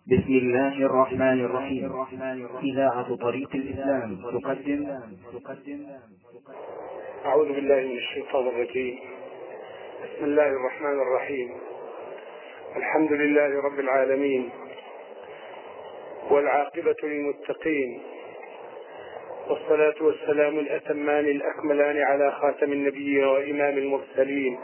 بسم الله الرحمن الرحيم. إذاعة طريق الإسلام تقدم. أعوذ بالله من الشيطان الرجيم. بسم الله الرحمن الرحيم. الحمد لله رب العالمين، والعاقبة للمتقين، والصلاة والسلام الأتمان الأكملان على خاتم النبيين وإمام المرسلين،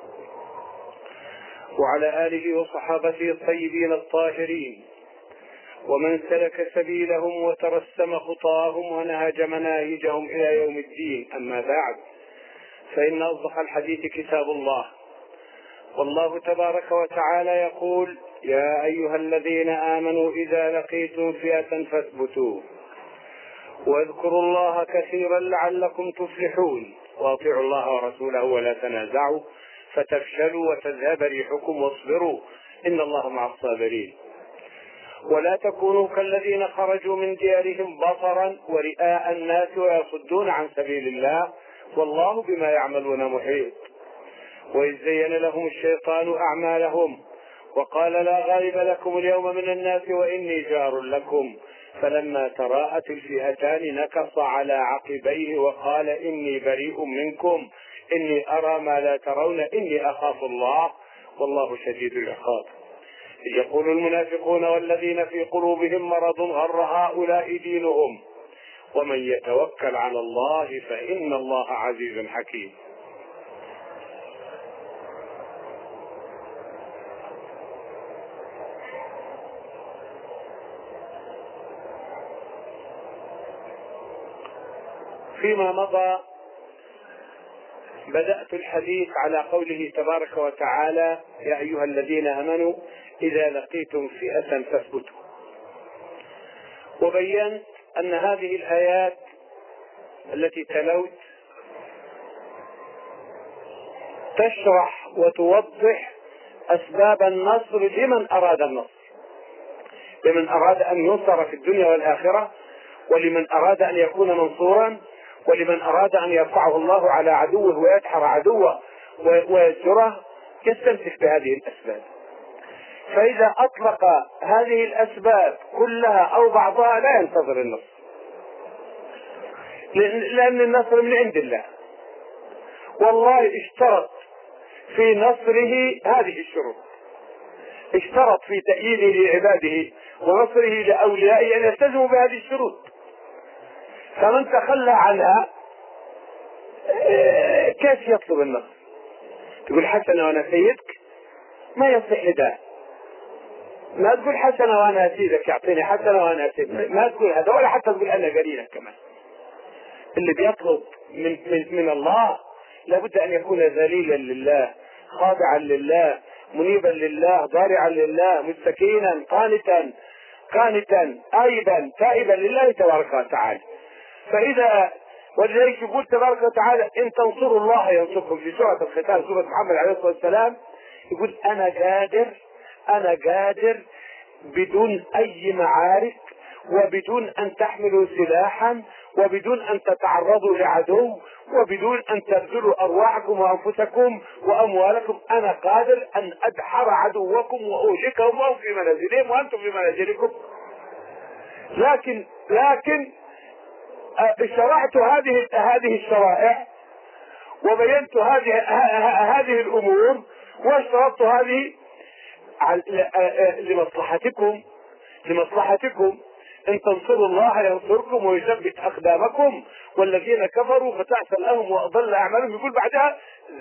وعلى آله وصحابته الطيبين الطاهرين، ومن سلك سبيلهم وترسم خطاهم ونهج مناهجهم إلى يوم الدين. أما بعد، فإن أصدق الحديث كتاب الله، والله تبارك وتعالى يقول: يا أيها الذين آمنوا إذا لقيتم فئة فاثبتوا واذكروا الله كثيرا لعلكم تفلحون، واطيعوا الله ورسوله ولا تنازعوا فتفشلوا وتذهب ريحكم واصبروا إن الله مع الصابرين. ولا تكونوا كالذين خرجوا من ديارهم بطرا ورئاء الناس ويصدون عن سبيل الله والله بما يعملون محيط. وإذ زين لهم الشيطان أعمالهم وقال: لا غالب لكم اليوم من الناس وإني جار لكم، فلما تراءت الفئتان نكص على عقبيه وقال: إني بريء منكم إني أرى ما لا ترون إني أخاف الله والله شديد العقاب. يقول المنافقون والذين في قلوبهم مرض غر هؤلاء دينهم ومن يتوكل على الله فإن الله عزيز حكيم. فيما مضى بدأت الحديث على قوله تبارك وتعالى: يا أيها الذين آمنوا إذا لقيتم فئة فاثبتوا. وبينت أن هذه الآيات التي تلوت تشرح وتوضح أسباب النصر لمن أراد النصر، لمن أراد أن ينصر في الدنيا والآخرة، ولمن أراد أن يكون منصورا، ولمن أراد أن يرفعه الله على عدوه ويدحر عدوه ويزجره، يستمسك بهذه الأسباب. فإذا أطلق هذه الأسباب كلها أو بعضها لا ينتظر النصر، لأن النصر من عند الله، والله اشترط في نصره هذه الشروط، اشترط في تأييده لعباده ونصره لأوليائه أن يلتزموا بهذه الشروط، فمن تخلى عنها كيف يطلب النصر؟ تقول حسنة وأنا سيدك، ما يصح ده. ما تقول حسنة وأنا أسيدك يعطيني حسنة وأنا أسيدك، ما تقول هذا، ولا حتى تقول أنا قليلك كمان. اللي بيطلب من الله لابد أن يكون ذليلا لله، خاضعا لله، منيبا لله، ضارعا لله، مستكينا، قانتا آيبا تائبا لله تبارك وتعالى. فإذا ولذلك يقول تبارك وتعالى: إن تنصروا الله ينصركم، في سورة الختام سورة محمد عليه الصلاة والسلام يقول: أنا قادر بدون أي معارك، وبدون أن تحملوا سلاحا، وبدون أن تتعرضوا لعدو، وبدون أن تبذلوا أرواحكم وأنفسكم وأموالكم، أنا قادر أن أدحر عدوكم وأهلكهم وهم في منازلهم وأنتم في منازلكم. لكن شرعت هذه الشرائع وبينت هذه الأمور واشترطت هذه لمصلحتكم. إن تنصروا الله ينصركم ويثبت أقدامكم، والذين كفروا فتعسى لهم وأضل أعمالهم. يقول بعدها: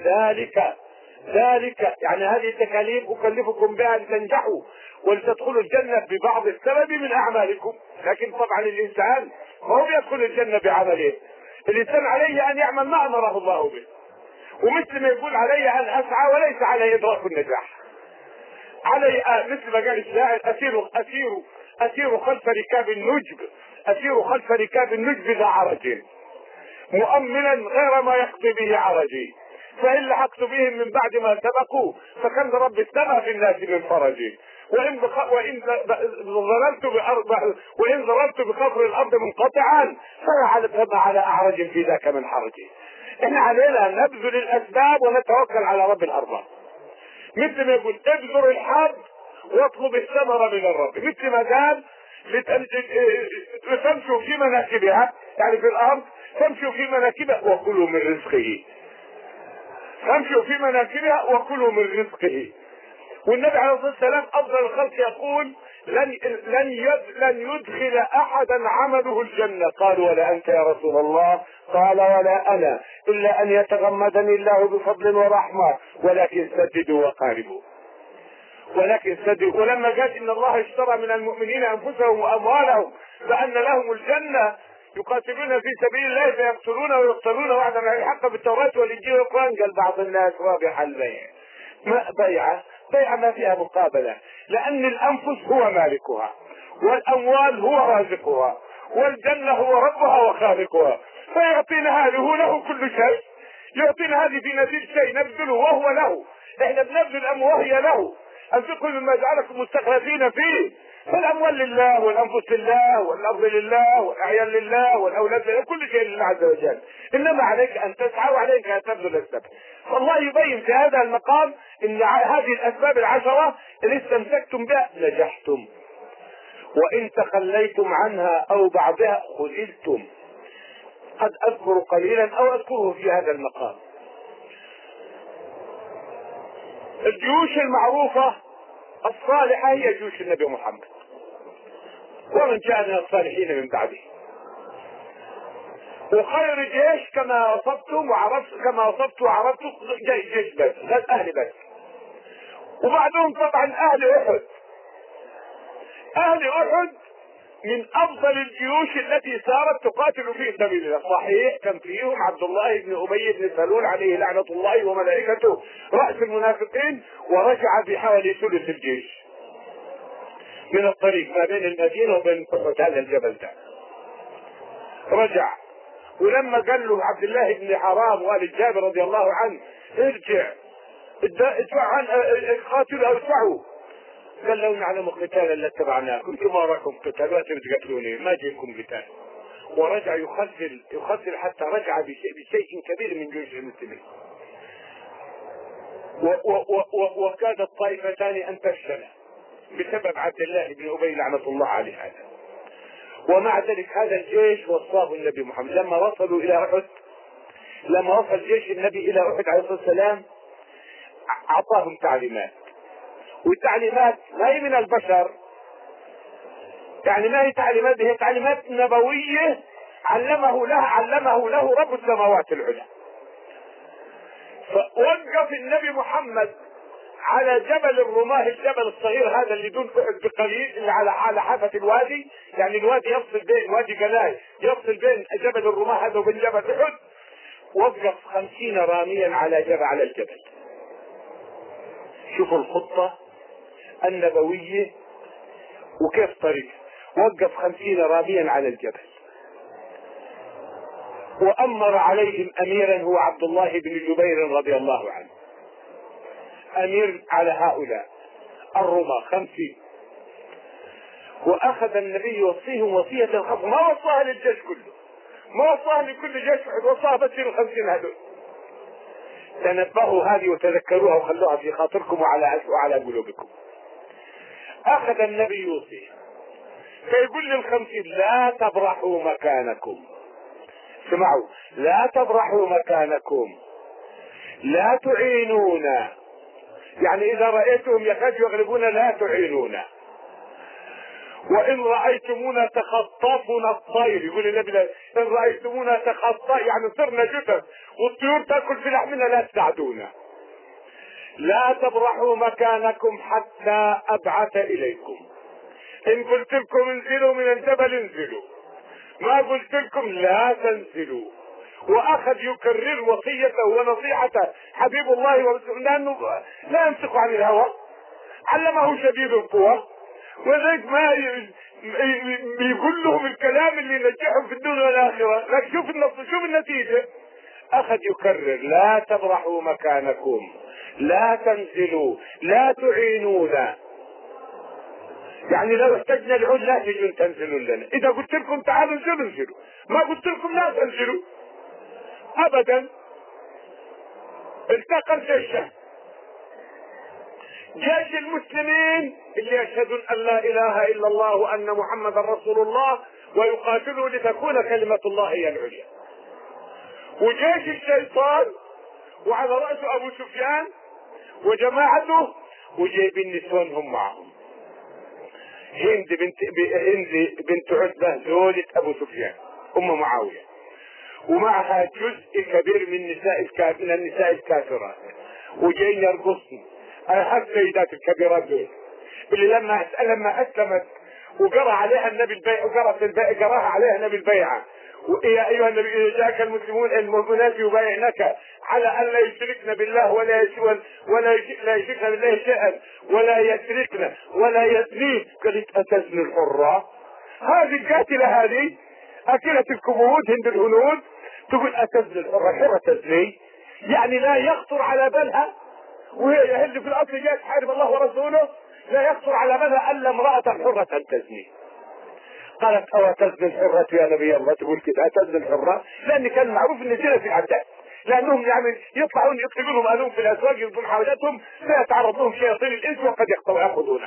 ذلك يعني هذه التكاليف أكلفكم بها لتنجحوا ولتدخلوا الجنة ببعض السبب من أعمالكم. لكن طبعا الإنسان ما هو يدخل الجنة بعمله، الإنسان عليه أن يعمل ما أمره الله به، ومثل ما يقول: علي أن أسعى وليس علي إدراك النجاح. علي مثل ما قال الشاعر: أسير خلف ركاب النجب ذا عرج مؤمنا غير ما يقضي به عرجي، فإن لحقت بهم من بعد ما سبقوا فكم رب السماء في الناس من فرجي، وإن ضربت بقفر الأرض منقطعا فما على أعرج في ذاك من حرجي. إحنا علينا أن نبذل الأسباب ونتوكل على رب الأرباب. مثل ما يقول: ابذر الحب واطلب الثمر من الرب، مثل ما قال لتمشوا في مناكبها، يعني في الارض تمشوا في مناكبها وكلوا من رزقه، تمشوا في مناكبها وكلوا من رزقه. والنبي عليه الصلاه والسلام افضل الخلق يقول لن يدخل احدا عمله الجنه. قالوا ولا انت يا رسول الله؟ قال ولا انا، الا ان يتغمدني الله بفضل ورحمه، ولكن سددوا وقاربوا، ولكن سددوا. ولما قال ان الله اشترى من المؤمنين انفسهم واموالهم بان لهم الجنه يقاتلون في سبيل الله فيقتلون ويقتلون وعدا على الحق بالتوراة والانجيل والقرآن، قال بعض الناس رابح البيع، ما بيعة ما فيها مقابلة، لأن الأنفس هو مالكها، والأموال هو رازقها، والجنة هو ربها وخالقها، فيعطينا هذه له كل شيء، يعطينا هذه في نزيل شيء نبذله وهو له، احنا بنبذل الأموال وهي له. أنفقوا مما جعلكم مستخلفين فيه، فالأموال لله والأنفس لله والأرض لله والأعيان لله والأولاد لله، كل شيء لله عز وجل، إنما عليك أن تسعى وعليك أن تبذل السبب. فالله يبين في هذا المقام إن هذه الأسباب العشرة إن استمسكتم بها نجحتم، وإن تخليتم عنها أو بعضها خذلتم. قد أذكر قليلا أو أذكره في هذا المقام. الجيوش المعروفة الصالحة هي جيوش النبي محمد ومن جاء من الصالحين من بعده. وخير جيش كما وصفتم وعرفتم جيش بس، غير أهل بس. وبعدهم طبعا أهل أحد. أهل أحد من أفضل الجيوش التي سارت تقاتل في سبيل الله. صحيح كان فيهم عبد الله بن أبي بن سلول عليه لعنة الله وملائكته رأس المنافقين، ورجع بحوالي ثلث الجيش من الطريق ما بين المدينة وبين هذا الجبل ده، رجع. ولما قال له عبد الله بن حرام والد جابر رضي الله عنه ارجع ادفع عن قاتلوا او ادفعوا، قال لو نعلم قتالا لاتبعناكم، انتم ما وراكم قتال وانتم تقتلوني، ما جيكم قتال. ورجع يخسر حتى رجع بشيء كبير من جيوش المسلمين. وكاد الطائفتان ان تفشل بسبب عبد الله بن ابي لعنة الله عليه هذا. ومع ذلك هذا الجيش وصاه النبي محمد لما وصلوا الى احد، لما وصل جيش النبي الى احد عليه الصلاه والسلام اعطاهم تعليمات، والتعليمات ما هي من البشر، يعني ما هي تعليمات، هي تعليمات نبويه علمه له رب السماوات العلى. فوقف النبي محمد على جبل الرماه، الجبل الصغير هذا اللي دون احد بقليل، اللي على حافه الوادي، يعني الوادي يفصل بين وادي جلاي يفصل بين جبل الرماه هذا وبين جبل احد. وقف 50 راميا على الجبل. شوفوا الخطه النبويه وكيف طريق. وقف 50 راميا على الجبل، وامر عليهم اميرا هو عبد الله بن جبير رضي الله عنه، امير على هؤلاء الرماة 50. واخذ النبي يوصيهم وصية الخاصة، ما وصاها للجيش كله، ما وصاها لكل جيش، وصاها بس لل50 هذول. تنبهوا هذه وتذكروها وخلوها في خاطركم وعلى قلوبكم. اخذ النبي يوصي فيقول لل50 لا تبرحوا مكانكم، اسمعوا، لا تبرحوا مكانكم، لا تعينونا، يعني اذا رأيتهم يكادوا يغلبون لا تعينونا، وان رأيتمونا تخطفنا الطير، يقول النبي ان رأيتمونا يعني صرنا جثث والطيور تاكل في لحمنا لا تساعدونا. لا تبرحوا مكانكم حتى ابعث اليكم، ان قلت لكم انزلوا من الجبل انزلوا، ما قلت لكم لا تنزلوا. واخذ يكرر وصيته ونصيحته حبيب الله ورسوله، لانه لا يمسك عن الهوى، علمه شديد القوى، وذلك ما يقول لهم الكلام اللي ينجحهم في الدنيا والاخره. لكن شوف النتيجه. اخذ يكرر لا تبرحوا مكانكم، لا تنزلوا، لا تعينونا، يعني لو احتجنا العود لا تجون تنزلوا لنا، اذا قلت لكم تعالوا انزلوا، ما قلت لكم لا تنزلوا ابدا. التقى الجيشان، جيش المسلمين اللي يشهدون ان لا اله الا الله وان محمدا رسول الله ويقاتلوا لتكون كلمة الله هي العليا. وجيش الشيطان وعلى رأسه ابو سفيان وجماعته وجايبين نسوانهم معهم. هند بنت عتبة زوجة ابو سفيان ام معاوية، ومعها جزء كبير من النساء الكافرات، وجايين يرقصن السيدات الكبيرات دول اللي لما اسلمت وقرأ عليها النبي البيعة قراها عليها النبي البيعة، يا ايها النبي اذا جاءك المؤمنات يبايعنك على ان لا يشركن بالله ولا يشركن بالله شيئا ولا يسرقن ولا يزنين. قالت اتزني الحرة؟ هذه القاتلة هذه اكلة الكبود هند الهنود تقول اتزني الحرة؟ حرة تزني يعني لا يخطر على بالها، وهي يهل في الاصل جاءت تحارب الله ورسوله، لا يخطر على بالها الا امرأة حرة تزني. قالت او تزني الحرة يا نبي الله؟ تقول كده اتزني الحرة؟ لان كان معروف ان زنا في العداء، لانهم يعني يطلعون يقتلونهم الوم في الاسواق يضربون حوالتهم فيتعرض لهم شياطين الانس وقد ياخذونهم.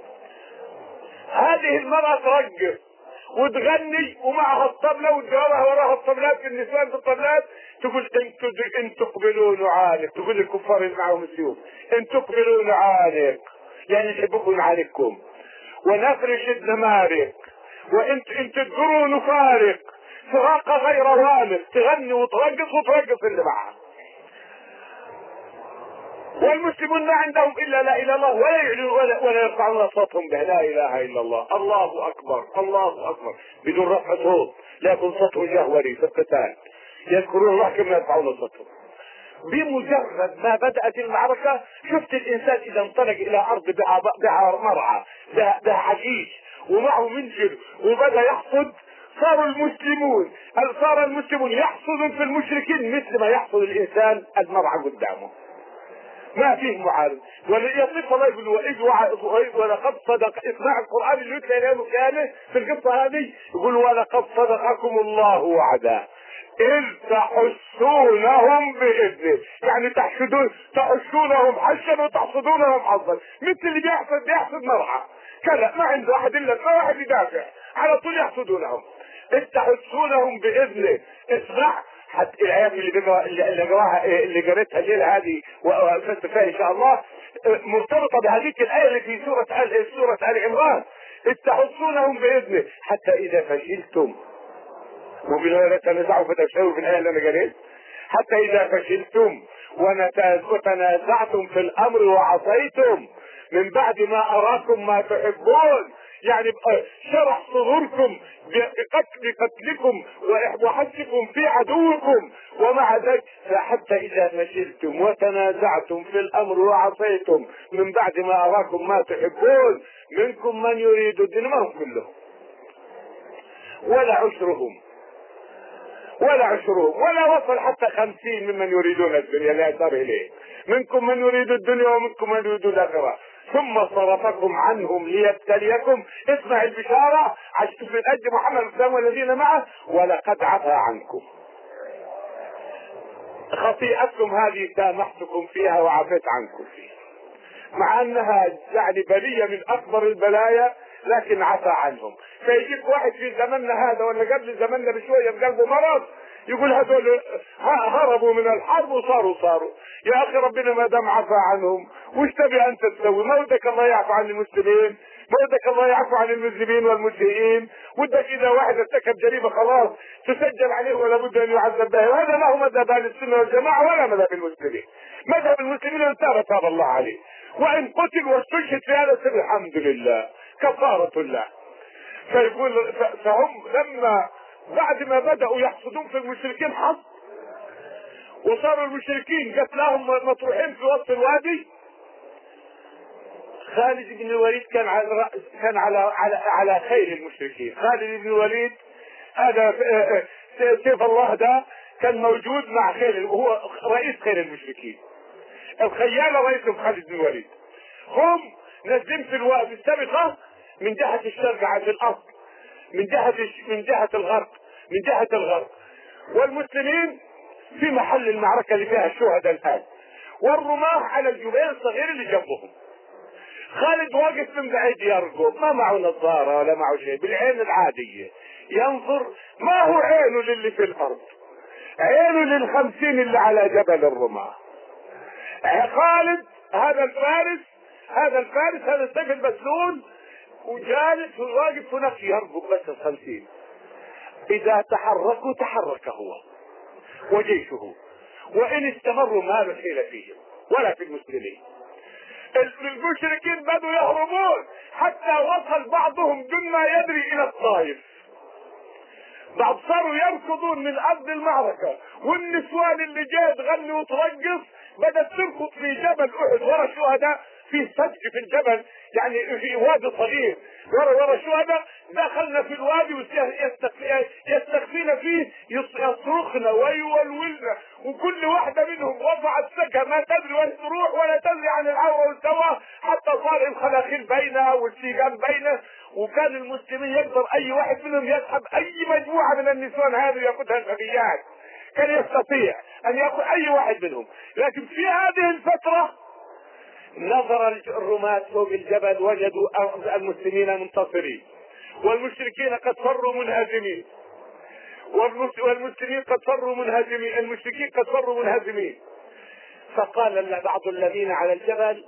هذه المرأة ترقص وتغني ومعها الطبلة وتجاوبها وراها الطبلات في النسوان في الطبلات، تقول ان تقبلوا نعانق، تقول الكفار اللي معهم السيوف ان تقبلوا نعانق يعني نحبكم نعانقكم ونفرش النمارق وان تدبروا نفارق فراق غير وامق. تغني وترقص اللي معها. والمسلمون ما عندهم الا لا اله الا الله ولا يعلنون ولا يرفعون اصواتهم به لا اله الا الله. الله اكبر الله اكبر بدون رفع صوت، لكن صوته جهوري في القتال يذكرون الله كما يرفعون صوتهم. بمجرد ما بدأت المعركة شفت الانسان اذا انطلق الى ارض بها مرعى بها حشيش ومعه منجل وبدأ يحصد، صار المسلمون يحصدون في المشركين مثل ما يحصد الانسان المرعى قدامه، ما فيه معارض. وليصف الله يقول ولقد صدق، اسمع القرآن اللي يتلى اليوم كامل في القصة هذه، يقول ولقد صدقكم الله وعدا إذ تحسونهم بإذنه، يعني تحشونهم حشا وتحصدونهم حظا، مثل اللي بيحصد مرعى كلا ما عنده احد الا ما واحد يدافع على طول يحصدونهم. إذ تحسونهم بإذنه. اسمع حتى الايات اللي قريتها الليله هذه وفزت فيها ان شاء الله مرتبطه بهذه الايه اللي في سوره ال عمران. إذ تحسونهم باذنه حتى اذا فشلتم، وبالله تنازعوا فتفشلوا في الايه اللي انا قريت، حتى اذا فشلتم وتنازعتم في الامر وعصيتم من بعد ما اراكم ما تحبون، يعني شرح صدوركم بقتلكم وحثكم في عدوكم، ومع ذلك حتى اذا فشلتم وتنازعتم في الامر وعصيتم من بعد ما اراكم ما تحبون منكم من يريد الدنيا، ما هم كلهم ولا عشرهم ولا وصل حتى 50 ممن يريدون الدنيا لا يصار اليه، منكم من يريد الدنيا ومنكم من يريد الاخره ثم صرفكم عنهم ليبتليكم. اسمع البشاره من اجل محمد الاسلام والذين معه، ولقد عفا عنكم خطيئتكم هذه سامحتكم فيها وعفيت عنكم فيها، مع انها يعني بليه من اكبر البلايا لكن عفى عنهم. فيجيك واحد في زمننا هذا ولا قبل زمننا بشويه بقلبه مرض يقول هذول هربوا من الحرب وصاروا يا اخي ربنا ما دام عفى عنهم وش تبي انت تسوي؟ ما ودك الله يعفو عن المسلمين؟ ما ودك الله يعفو عن المذنبين والمسيئين؟ ودك اذا واحد ارتكب جريمه خلاص تسجل عليه ولا بد ان يعذب به؟ وهذا ما هو مذهب اهل السنه والجماعه ولا مذهب المسلمين. مذهب المسلمين ان تاب الله عليه، وان قتل واستشهد في هذا السبيل الحمد لله كفاره الله. فيقول فهم لما بعد ما بدأوا يحصدون في المشركين حظ وصاروا المشركين قتلاهم مطروحين في وسط الوادي، خالد بن الوليد كان على خير المشركين. خالد بن الوليد هذا سيف الله ده كان موجود مع وهو رئيس خير المشركين. الخيال رئيسهم خالد بن الوليد. هم نازلين في السابقة من جهة الشرق عن الأرض، من جهة الغرب، والمسلمين في محل المعركة اللي فيها الشهداء الآن، والرماح على الجبال الصغير اللي جنبهم. خالد واقف من بعيد يرقب، ما معه نظارة ولا معه شيء، بالعين العادية ينظر، ما هو عينه للي في الأرض، عينه لل50 اللي على جبل الرماة. خالد هذا الفارس هذا السيف المسلول وجالس وواقف هناك يرقب بس ال50. إذا تحركوا تحرك هو وجيشه، وإن استمروا ما له حيلة فيهم ولا في المسلمين. المشركين بدوا يهربون حتى وصل بعضهم دون ما يدري إلى الطائف. بعض صاروا يركضون من أرض المعركة، والنسوان اللي جاء تغني وترقص بدأت تركض في جبل أحد ورا الشهداء، في سجك في الجبل يعني في وادي صغير ورا الشهداء. دخلنا في الوادي يستخفين فيه، يصرخن ويولولن، وكل واحدة منهم وضعت سكة ما تدري وين تروح ولا تدري عن العورة والسوا، حتى صار الخلاخيل بينها والسيقان بينه. وكان المسلمين يقدر اي واحد منهم يسحب اي مجموعة من النسوان هذه ويأخذها الغبيات، كان يستطيع ان يأخذ اي واحد منهم. لكن في هذه الفترة نظر الرماة فوق الجبل وجدوا المسلمين منتصرين والمشركين قد فروا منهزمين، والمسلمين قد فروا منهزمين، المشركين قد فروا منهزمين. فقال بعض الذين على الجبل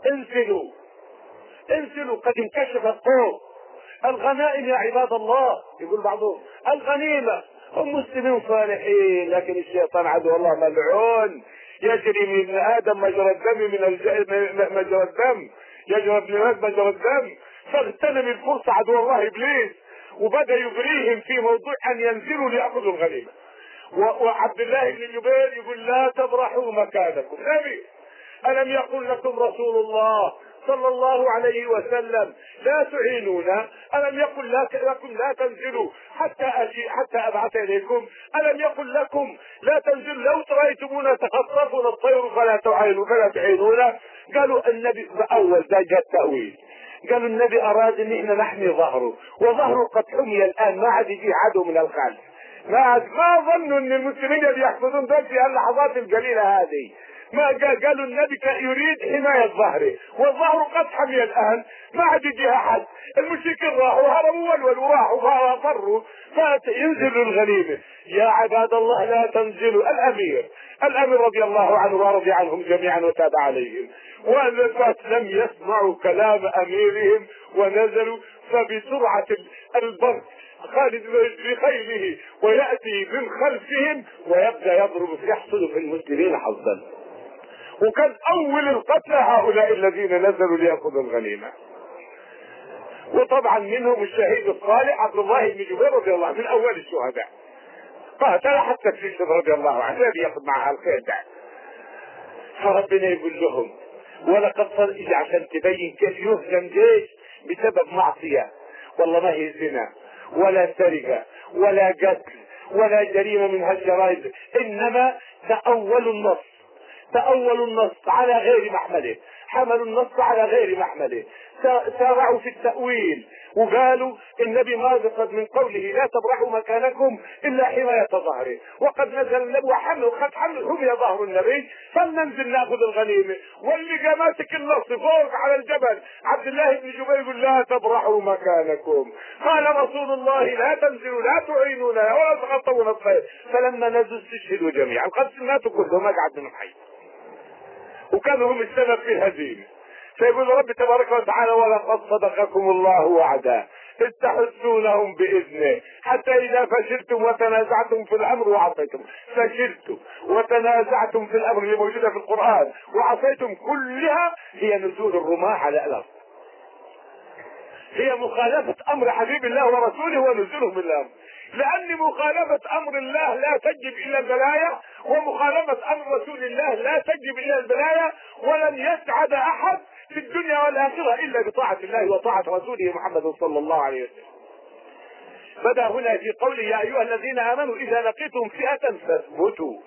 انزلوا قد انكشف القوم، الغنائم يا عباد الله. يقول بعضهم الغنيمة، هم مسلمين صالحين لكن الشيطان عدو الله ملعون، يجري من آدم مجرى الدم مجرى الدم، يجري ابن آدم مجرى الدم. فاغتنم الفرصة عدو الله إبليس وبدأ يغريهم في موضوع أن ينزلوا ليأخذوا الغنيمة. وعبد الله بن جبير يقول لا تبرحوا مكانكم. نبي ألم يقل لكم رسول الله صلى الله عليه وسلم لا تعينونا؟ ألم يقل لكم لا تنزلوا حتى أبعث إليكم؟ ألم يقل لكم لا تنزلوا لو رأيتمونا تخطفنا الطير فلا تعينونا؟ قالوا النبي أول ذا جاء التأويل، قالوا النبي أراد أن احنا نحمي ظهره، وظهره قد حمي الآن، ما عاد يجي عدو من الخلف. ما ظنوا أن المسلمين اللي يحفظون دول في اللحظات القليلة هذه. ما قالوا النبي يريد حماية ظهره، والظهر قد حمي الآن، ما عاد يجي أحد. المشركين راحوا هربوا وراحوا فروا، فينزلوا الغنيمة. يا عباد الله لا تنزلوا. الأمير رضي الله عنه ورضي عنهم جميعا وتاب عليهم، والناس لم يسمعوا كلام أميرهم ونزلوا. فبسرعة البرق خالد بخيله ويأتي من خلفهم ويبدأ يضرب يحصل في المسلمين حظا. وكان أول القتلى هؤلاء الذين نزلوا ليأخذوا الغنيمة. وطبعا منهم الشهيد الصالح عبد الله بن جبير رضي الله عنه من أول الشهداء، قاتل حتى في رضي الله عنه الذي يأخذ معها الخير ده. فربنا يقول لهم ولقد صدق عشان تبين كيف يهزم جيش بسبب معصية. والله ما هي زنا ولا سرقة ولا قتل ولا جريمة من هالجرائم، إنما تأولوا النص على غير محمله، حملوا النص على غير محمله، سارعوا في التأويل وقالوا النبي ما قصد من قوله لا تبرحوا مكانكم إلا حماية ظهره، وقد نزل النبي وقد حمي ظهر النبي، فلننزل ناخذ الغنيمة. واللي جاء ماسك النص فوق على الجبل عبد الله بن جبير يقول لا تبرحوا مكانكم، قال رسول الله لا تنزلوا لا تعينونا ولا تغطون الطير. فلما نزلوا استشهدوا جميعا، قد ماتوا كلهم ما قعد منهم حي، وكانوا هم السبب في الهزيمة. فيقول رب تبارك وتعالى ولقد صدقكم الله وعدا إذ تحسونهم بإذنه حتى إذا فشلتم وتنازعتم في الأمر وعصيتم. فشلتم وتنازعتم في الأمر اللي موجودة في القرآن وعصيتم كلها هي نزول الرماة على الأرض، هي مخالفة أمر حبيب الله ورسوله ونزولهم من الأرض. لأن مخالفة أمر الله لا تجب إلا البلايا، ومخالفة أمر رسول الله لا تجب إلا البلايا، ولن يسعد أحد في الدنيا والآخرة إلا بطاعة الله وطاعة رسوله محمد صلى الله عليه وسلم. بدأ هنا في قوله يا أيها الذين آمنوا إذا لقيتم فئة فاثبتوا.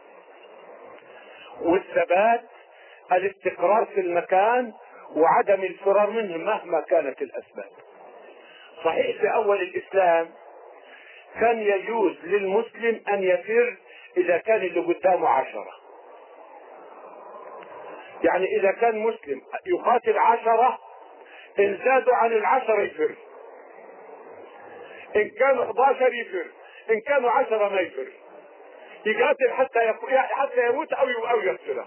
والثبات الاستقرار في المكان وعدم الفرار منه مهما كانت الأسباب. صحيح في أول الإسلام كان يجوز للمسلم أن يفر إذا كان اللي قدامه 10، يعني إذا كان مسلم يقاتل 10 إن زادوا عن 10 يفر، إن كانوا 11 يفر، إن كانوا 10 ما يفر، يقاتل حتى يموت أو يقتله.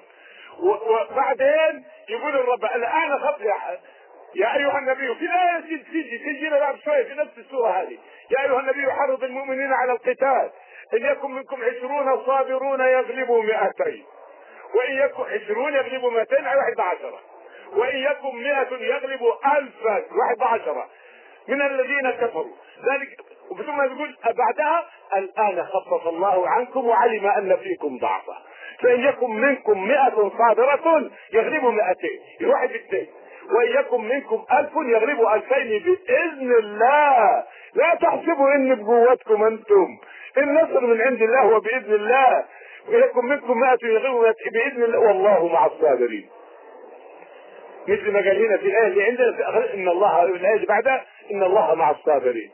وبعدين يقول الرب الآن خف يا أيها النبي، في آية تجينا بعد شوية في نفس السورة هذه، يا أيها النبي حرض المؤمنين على القتال، إن يكن منكم 20 صابرون يغلبوا 200، وإن يكن 20 يغلبوا 200 على 11، وإن يكن 100 يغلبوا 1000 11 من الذين كفروا ذلك. ثم يقول بعدها الآن خفف الله عنكم وعلم أن فيكم ضعفا، فإن يكن منكم 100 صابرة يغلبوا 200 الواحد بالتين، وإن يكن منكم 1000 يغلبوا 2000 بإذن الله. لا تحسبوا إن بقوتكم أنتم، النصر من عند الله وبإذن الله. وإن يكن منكم 100 يغلبوا 200 بإذن الله والله مع الصابرين. مثل ما قال هنا في الآية اللي عندنا إن الله، الآية اللي بعدها إن الله مع الصابرين.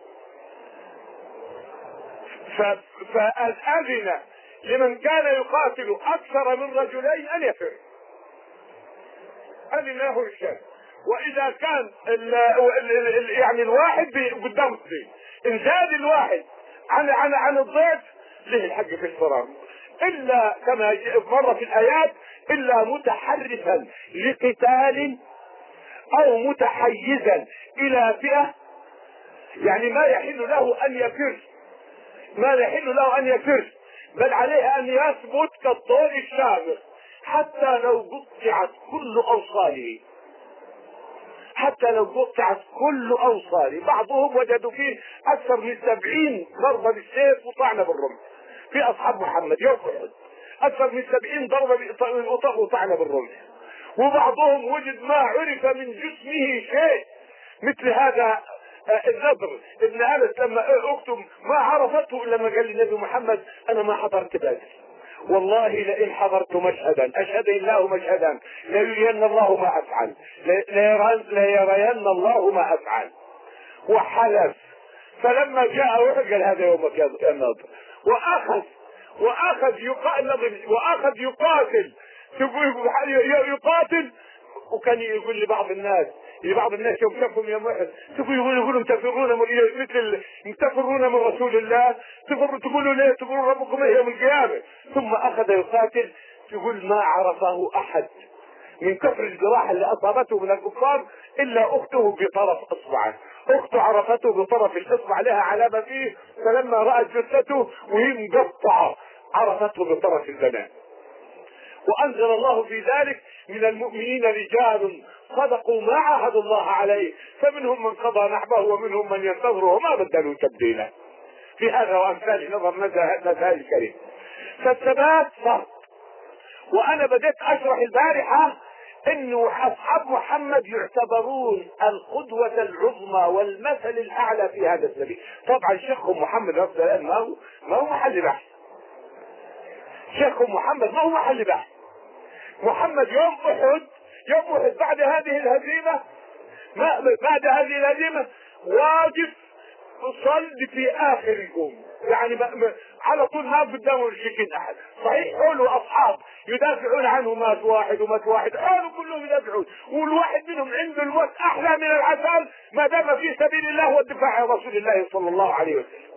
فأذن لمن كان يقاتل أكثر من رجلين أن يفر، أذن له الشر. وإذا كان يعني الواحد قدام الضيف، إن زاد الواحد عن الضيف له الحق في الفرار، إلا كما مر في الآيات إلا متحرفا لقتال أو متحيزا إلى فئة، يعني ما يحل له أن يفر، ما يحل له أن يفر، بل عليه أن يثبت كالطور الشامخ حتى لو قطعت كل أوصاله، حتى لو قطعت كل أوصاله. بعضهم وجدوا فيه أكثر من 70 ضربة بالسيف وطعنة بالرمح في أصحاب محمد يوم أحد، أكثر من 70 ضربة وطعنة بالرمح. وبعضهم وجد ما عرف من جسمه شيء، مثل هذا النضر ابن أنس لما أكتم ما عرفته إلا لما قال النبي محمد أنا ما حضرت بدر، والله لئن حضرت مشهدا أشهد الله مشهدا ليرين الله ما أفعل، ليرين الله ما أفعل. وحلف، فلما جاء قال هذا يومك يا النضر، وأخذ يقاتل يقاتل. وكان يقول لبعض الناس يوم شافهم يوم واحد يقولوا تفرون من رسول الله، تقولوا ليه تقولوا ربكم ايه يوم القيامة. ثم اخذ يقاتل، تقول ما عرفه احد من كثر الجراح اللي اصابته من الكفار الا اخته بطرف اصبعه، اخته عرفته بطرف الاصبع لها علامة فيه، فلما رأت جثته وهي مقطعة عرفته بطرف البنان. وأنزل الله في ذلك من المؤمنين رجال صدقوا ما عاهدوا الله عليه، فمنهم من قضى نحبه ومنهم من ينتظر وما بدلوا تبديلا. في هذا وأمثال نظر نزهة الكريم. فالثبات فرق. وأنا بدأت أشرح البارحة إنه أصحاب محمد يعتبرون القدوة العظمى والمثل الأعلى في هذا السبيل. طبعا شيخهم محمد رضي الله عنه ما هو محل بحث، شيخهم محمد ما هو محل بحث. محمد يوم أحد بعد هذه الهزيمة واقف صلب في آخر اليوم، يعني على طول ما قدامه مشركين أحد. صحيح حوله أصحاب يدافعون عنه، مات واحد حوله كلهم يدافعون، والواحد منهم عنده الموت أحلى من العسل ما دام في سبيل الله والدفاع عن رسول الله صلى الله عليه وسلم.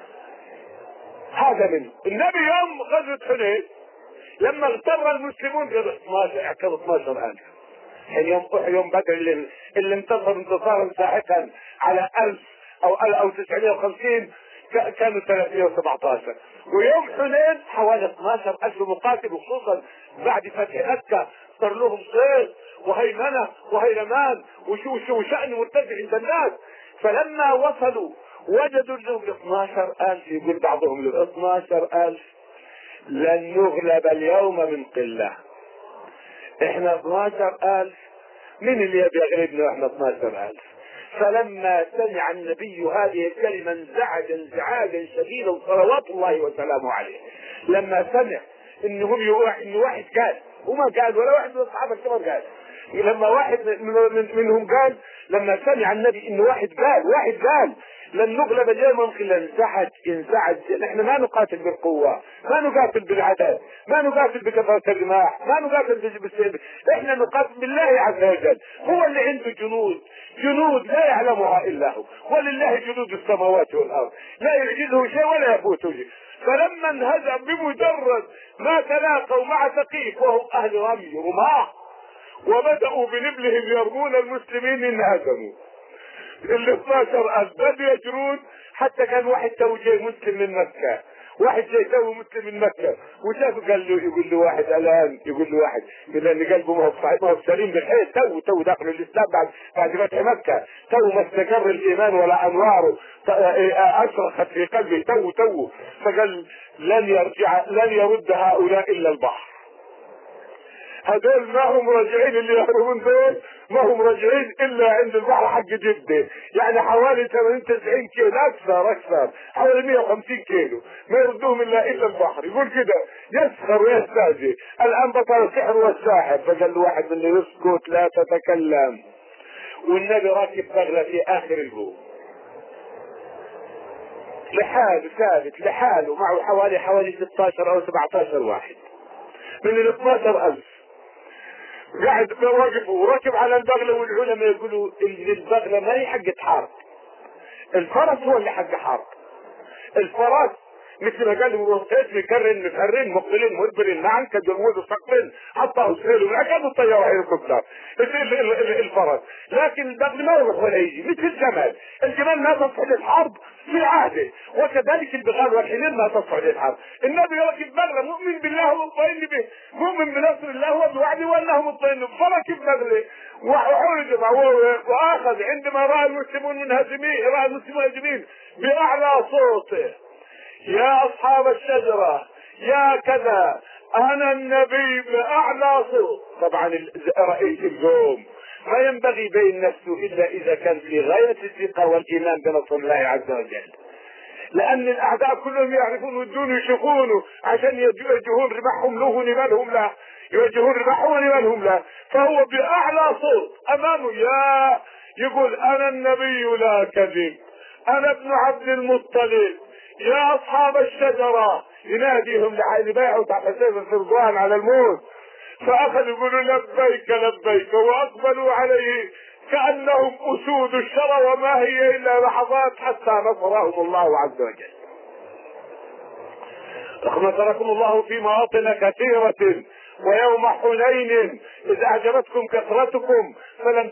هذا منه. النبي يوم غزوة حنين لما اغتر المسلمون قالوا 12,000 يوم بدر اللي انتصر انتصارا ساحقا على 1000 أو 950 كانوا 317. ويوم حنين حوالي 12,000 مقاتل، وخصوصا بعد فتح مكة صار لهم صيد وهيمنة وهيلمان وشأن مرتفع عند الناس. فلما وصلوا وجدوا انهم 12,000، يقول بعضهم 12,000 لن نغلب اليوم من قلة، احنا 12,000 من اللي يغلبنا واحنا 12,000. فلما سمع النبي هذه الكلمة انزعج انزعاجا شديدا صلوات الله وسلامه عليه. لما سمع ان واحد قال، وما قال ولا واحد من الصحابة الكبار قال، لما واحد منهم قال، لما سمع النبي ان واحد قال لن نغلب اليوم ممكن انزعج. نحن ما نقاتل بالقوة، ما نقاتل بالعدد، ما نقاتل بكثرة الرماح، ما نقاتل بالسيف، احنا نقاتل بالله عز وجل. هو اللي عنده جنود لا يعلمها الا هو، ولله جنود السماوات والارض، لا يعجزه شيء ولا يفوته شيء. فلما انهزم بمجرد ما تلاقوا مع ثقيف وهم اهل رماه وبدأوا بنبلهم يرمون المسلمين انهزموا. ال 12,000 بدوا يجرون، حتى كان واحد تو جاي مسلم من مكة، واحد جاي تو مسلم من مكة وشافه قال له، يقول له واحد الان، يقول له واحد لان قلبه ما هو سليم بالحيل، تو دخلوا الاسلام بعد فتح مكة، تو ما استقر الايمان ولا انواره اشرقت في قلبه، تو فقال لن يرد هؤلاء الا البحر. هذول ما هم راجعين، اللي يهربون دول ما هم راجعين الا عند البحر حق جدة، يعني حوالي 80-90 كيلو، اكثر حوالي 150 كيلو، ما يردوهم الا البحر. يقول كده يسخر ويستهزئ. الان بطل السحر والساحر. فقال له واحد منه اسكت لا تتكلم. والنبي راكب بغلة في اخر الجو لحاله، ثابت لحاله، معه حوالي 16 او 17 واحد من ال 12,000. قاعد واقف وركب على البغلة، والعلماء يقولوا ان البغلة ما هي حقة حرب، الفرس هو اللي حق حرب. الفرس مثل ما قالوا روتيت مكرن مفرن مقبلين مدبرين معا كجمود وصقلين حتى وصيلوا من اكاد الطيارة هيليكوبتر الفرس. لكن البغل ما يروح ولا يجي مثل الجمال ما تصعد الحرب في عهده، وكذلك البغال والحمير ما تصعد الحرب. النبي راكب بغله مؤمن بالله ومطمئن به، مؤمن بنصر الله وبوعده وانه مطمئن به، فركب بغله وحرج واخذ عندما راى المسلمون منهزمين باعلى صوته: يا اصحاب الشجرة يا كذا انا النبي باعلى صوت. طبعا رئيس القوم ما ينبغي بين نفسه الا اذا كان في غاية الثقة والايمان بنصر الله عز وجل، لان الاعداء كلهم يعرفون ودون يشوفونه عشان يوجهون رمحهم له ونبالهم له، يوجهون رمحهم ونبالهم له. فهو باعلى صوت امامه يقول: انا النبي لا كذب، انا ابن عبد المطلب، يا اصحاب الشجرة. يناديهم لحال بايعوا تحت سيف الفرضان على الموت. فاخذوا يقولوا: لبيك لبيك، واقبلوا عليه كأنهم اسود الشرى، وما هي الا لحظات حتى نصرهم الله عز وجل. نصركم الله في مواطن كثيرة ويوم حنين إذ أعجبتكم كثرتكم فلم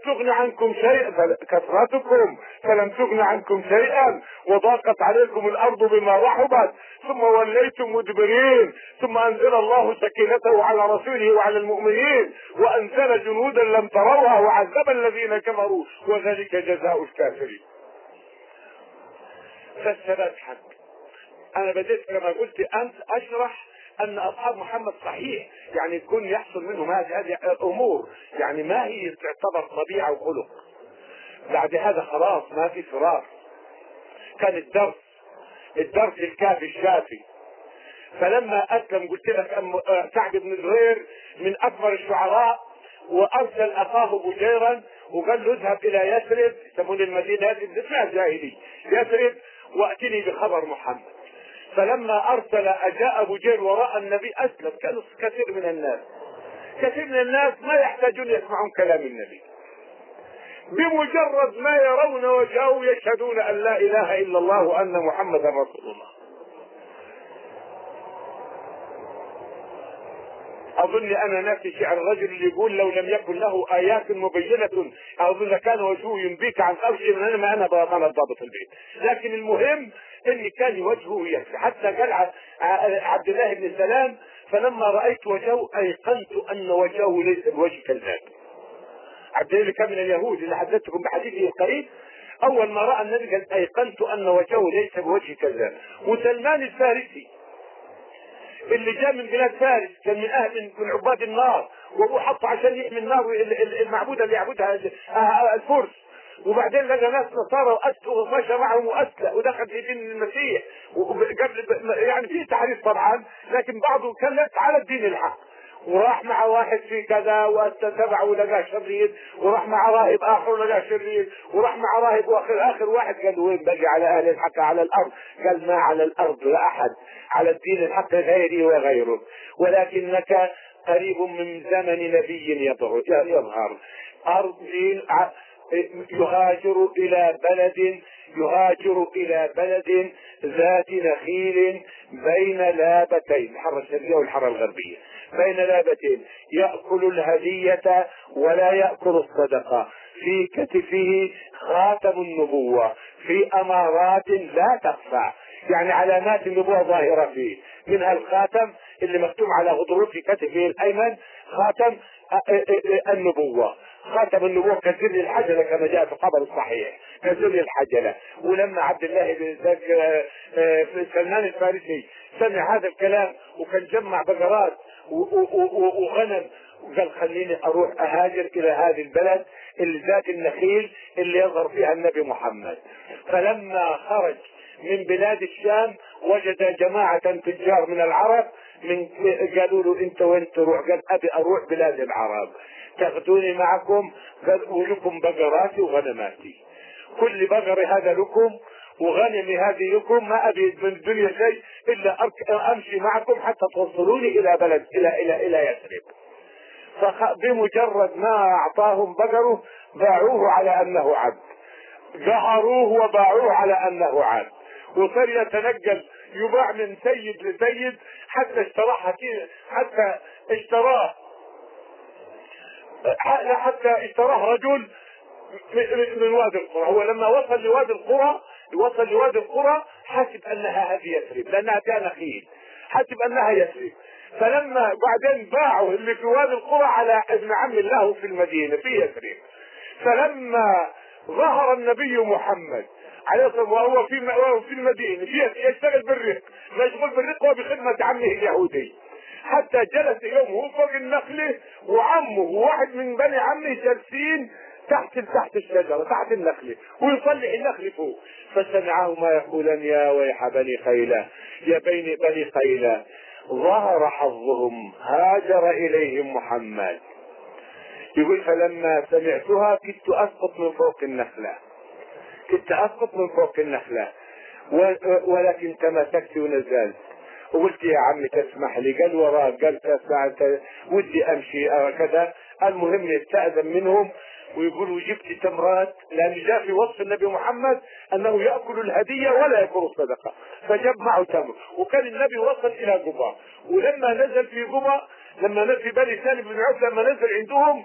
تغن عنكم شيئا وضاقت عليكم الأرض بما رحبت ثم وليتم مدبرين ثم أنزل الله سكينته على رسوله وعلى المؤمنين وأنزل جنودا لم تروها وعذب الذين كفروا وذلك جزاء الكافرين. فالثبات حق. أنا بديت كما قلت أنت أشرح ان اصحاب محمد صحيح يعني يكون يحصل منهم هذه الامور، يعني ما هي تعتبر طبيعة وخلق. بعد هذا خلاص ما في فرار. كان الدرس الكافي الشافي. فلما اسلم قلت لك سعد بن زهير من اكبر الشعراء، وارسل اخاه بجيرا وقال له: اذهب الى يثرب، يسمون المدينة يثرب اسمها جاهلي، يثرب واتني بخبر محمد. فلما ارسل اجاء بجير وراء النبي اسلم. كان كثير من الناس ما يحتاجون يسمعون كلام النبي، بمجرد ما يرون وجهه يشهدون ان لا اله الا الله وان محمدا رسول الله. اظن انا ناسي شعر الرجل اللي يقول: لو لم يكن له ايات مبينة اظن كان وجهه ينبيك عن خرج من انا ضابط البيت. لكن المهم ان كان وجهه يكفي. حتى قال عبد الله بن سلام: فلما رايت وجهه ايقنت ان وجهه ليس بوجه كذاب. عبد الله كان من اليهود اللي حدثتكم بحديثه القريب، اول ما راى النبي قال: ايقنت ان وجهه ليس بوجه كذاب. وسلمان الفارسي اللي جاء من بلاد فارس كان من اهل من عباد النار، وابوه حطه عشان يحمي النار المعبوده اللي يعبدها الفرس، وبعدين لقى ناس نصارى ومشى معهم واسلم ودخل في دين المسيح. وقبل يعني في تحريف طبعا، لكن بعضه كان على الدين الحق. وراح مع واحد في كذا واتبعه ولقاه شرير، وراح مع راهب اخر ولقاه شرير، وراح مع راهب واخر واحد قال وين بقي على اهل الحق على الارض؟ قال ما على الارض لا احد على الدين الحق غيري وغيره، ولكنك قريب من زمن نبي يظهر ارض يهاجر الى بلد ذات نخيل بين لابتين، الحرة الشرقية والحرة الغربية، بين لابتين، يأكل الهدية ولا يأكل الصدقة، في كتفه خاتم النبوة في أمارات لا تخفى، يعني علامات النبوة ظاهرة فيه، منها الخاتم اللي مكتوب على غضروف في كتفه الأيمن، خاتم النبوة، خاتم النبوة كسر الحجلة كما جاء في الخبر الصحيح، كسر الحجلة. ولما عبد الله بن سلمان الفارسي سمع هذا الكلام وكان جمع بقرات وغنم، قال خليني اروح اهاجر الى هذه البلد اللي ذات النخيل اللي يظهر فيها النبي محمد. فلما خرج من بلاد الشام وجد جماعة تجار من العرب، قالوا له انت وين تروح؟ قال ابي اروح بلاد العرب، تاخذوني معكم؟ قال ولكم بقراتي وغنماتي، كل بقري هذا لكم وغنمي هذه لكم، ما ابي من الدنيا شيء الا امشي معكم حتى توصلوني الى بلد الى يثرب. بمجرد ما اعطاهم بقره باعوه على انه عبد، قهروه وباعوه على انه عبد، وصار يتنقل يباع من سيد لسيد حتى اشتراه رجل من وادي القرى. هو لما وصل لوادي القرى حسب انها هذه يثرب لانها كان نخيل، حسب انها يثرب. فلما بعدين باعوا اللي في وادي القرى على ابن عم له في المدينة في يثرب. فلما ظهر النبي محمد عليه الصلاة والسلام وهو في المدينة يشتغل بالرق، مشغول بالرق وبخدمة عمه اليهودي، حتى جلس يوم هو فوق النخلة وعمه وواحد من بني عمه جالسين تحت الشجرة تحت النخلة ويصلح النخل فوق. فسمعهما يقولان يا ويح بني خيلة، يا بني خيلة ظهر حظهم هاجر إليهم محمد. يقول فلما سمعتها كدت أسقط من فوق النخلة ولكن تمسكت ونزلت وقلت يا عمي تسمح لي؟ قال وراك، قال ودي امشي كذا. المهم يستأذن منهم ويقول وجبت تمرات، لان جاء في وصف النبي محمد انه يأكل الهدية ولا يأكل الصدقة، فجاب معه تمر. وكان النبي وصل الى قباء، ولما نزل في قباء لما نزل في بني سالم بن عوف لما نزل عندهم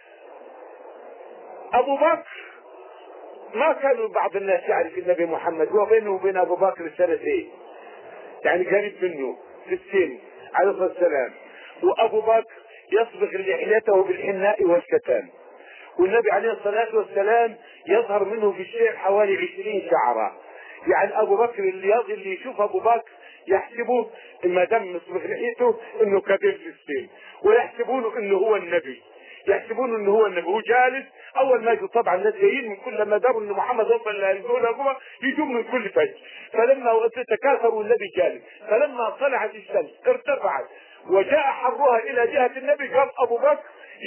ابو بكر، ما كانوا بعض الناس يعرف النبي محمد، هو بينه وبين ابو بكر سنتين، يعني قريب منه في السن عليه الصلاة والسلام. وابو بكر يصبغ لحيته بالحناء والكتان، والنبي عليه الصلاة والسلام يظهر منه في الشعر حوالي 20 شعرة. يعني ابو بكر اللي يشوف ابو بكر يحسبه ما دام يصبغ لحيته انه كبير في السن، ويحسبونه انه هو النبي، هو جالس. اول ما يجوا طبعا الناس جايين من كل ما داروا ان محمد وصل للجولة يجوا من كل فج، فلما تكاثروا النبي جالس. فلما طلعت الشمس ارتفعت وجاء حرها الى جهة النبي، قام ابو بكر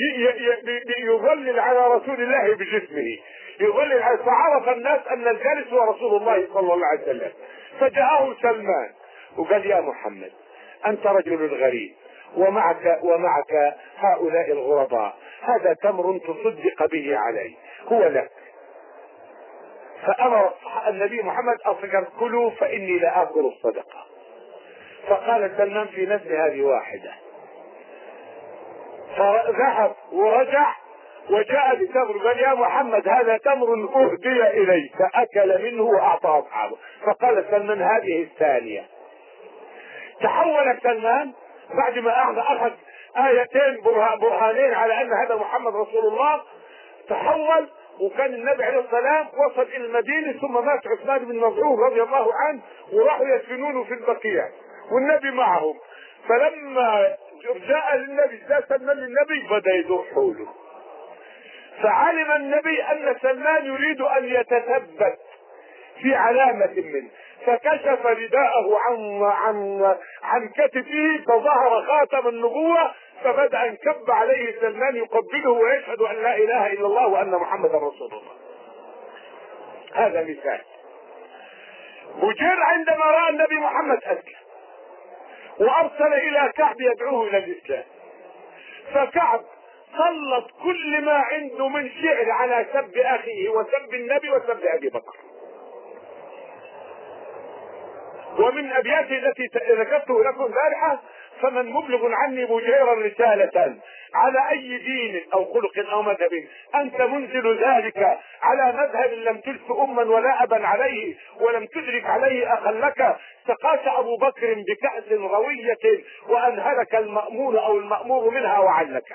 يظلل على رسول الله بجسمه، فعرف الناس ان الجالس هو رسول الله صلى الله عليه وسلم. فجاءه سلمان وقال يا محمد انت رجل غريب ومعك هؤلاء الغرباء، هذا تمر تصدق به علي هو لك. فأمر النبي محمد أصدق كلوا فإني لا آكل الصدقة. فقال سلمان في نفس هذه واحدة، فذهب ورجع وجاء بتمر، قال يا محمد هذا تمر أهدي إليك، فأكل منه وأعطى أصحابه. فقال سلمان هذه الثانية. تحول سلمان بعد ما أخذ آيتين برهانين على أن هذا محمد رسول الله، تحول. وكان النبي عليه السلام وصل إلى المدينة، ثم مات عثمان بن مظعون رضي الله عنه وراحوا يدفنونه في البقيع والنبي معهم. فلما جاء سلمان للنبي بدأ يدور حوله، فعلم النبي أن سلمان يريد أن يتثبت في علامة منه، فكشف رداءه عن كتفه فظهر خاتم النبوة فبدأ انكب عليه سلمان يقبله ويشهد ان لا اله الا الله وان محمدا رسول الله. هذا مثال. بجير عندما راى النبي محمد اسلم وارسل الى كعب يدعوه الى الاسلام، فكعب سلط كل ما عنده من شعر على سب اخيه وسب النبي وسب ابي بكر. ومن ابياته التي ذكرته لكم البارحه: فمن مبلغ عني بجيرا رسالة على اي دين او خلق او مذهب انت منزل ذلك على مذهب لم تلف اما ولا ابا عليه ولم تدرك عليه اخا لك، سقاك ابو بكر بكأس روية وانهلك المأمون او المأمور منها وعلك.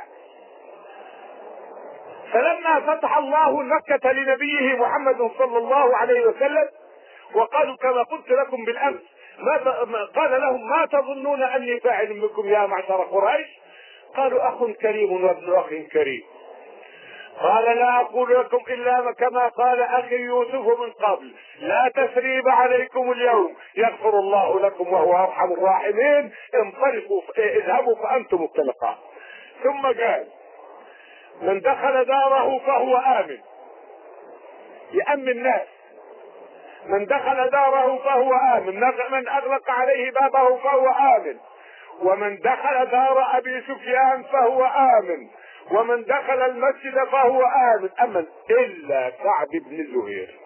فلما فتح الله مكة لنبيه محمد صلى الله عليه وسلم وقالوا كما قلت لكم بالامس قال لهم: ما تظنون اني فاعل بكم يا معشر قريش؟ قالوا: اخ كريم وابن اخ كريم. قال: لا اقول لكم الا كما قال اخي يوسف من قبل: لا تثريب عليكم اليوم يغفر الله لكم وهو ارحم الراحمين، انطلقوا اذهبوا فانتم الطلقاء. ثم قال: من دخل داره فهو امن، يأمن الناس. من دخل داره فهو آمن، من أغلق عليه بابه فهو آمن. ومن دخل دار أبي سفيان فهو آمن، ومن دخل المسجد فهو آمن إلا كعب بن زهير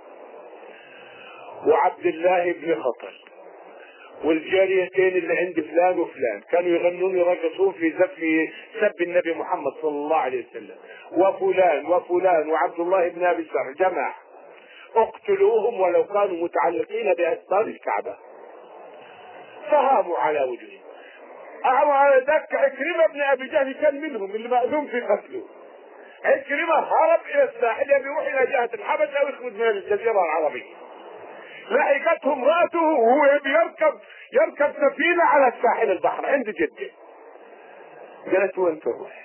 وعبد الله بن خطل والجاريتين اللي عند فلان وفلان كانوا يغنون يرقصون في سب النبي محمد صلى الله عليه وسلم، وفلان وفلان وعبد الله بن أبي سفيان، جماعة اقتلوهم ولو كانوا متعلقين بأستار الكعبة. فهاموا على وجههم. على ذاك عكرمة بن ابي جهل كان منهم اللي مأذون في قتله. عكرمة هرب الى الساحل يروح الى جهة الحبشة ويخرج من الجزيرة العربية. لحقته امرأته وهو يركب سفينة على الساحل البحر عند جدة. قالت: وين تروح؟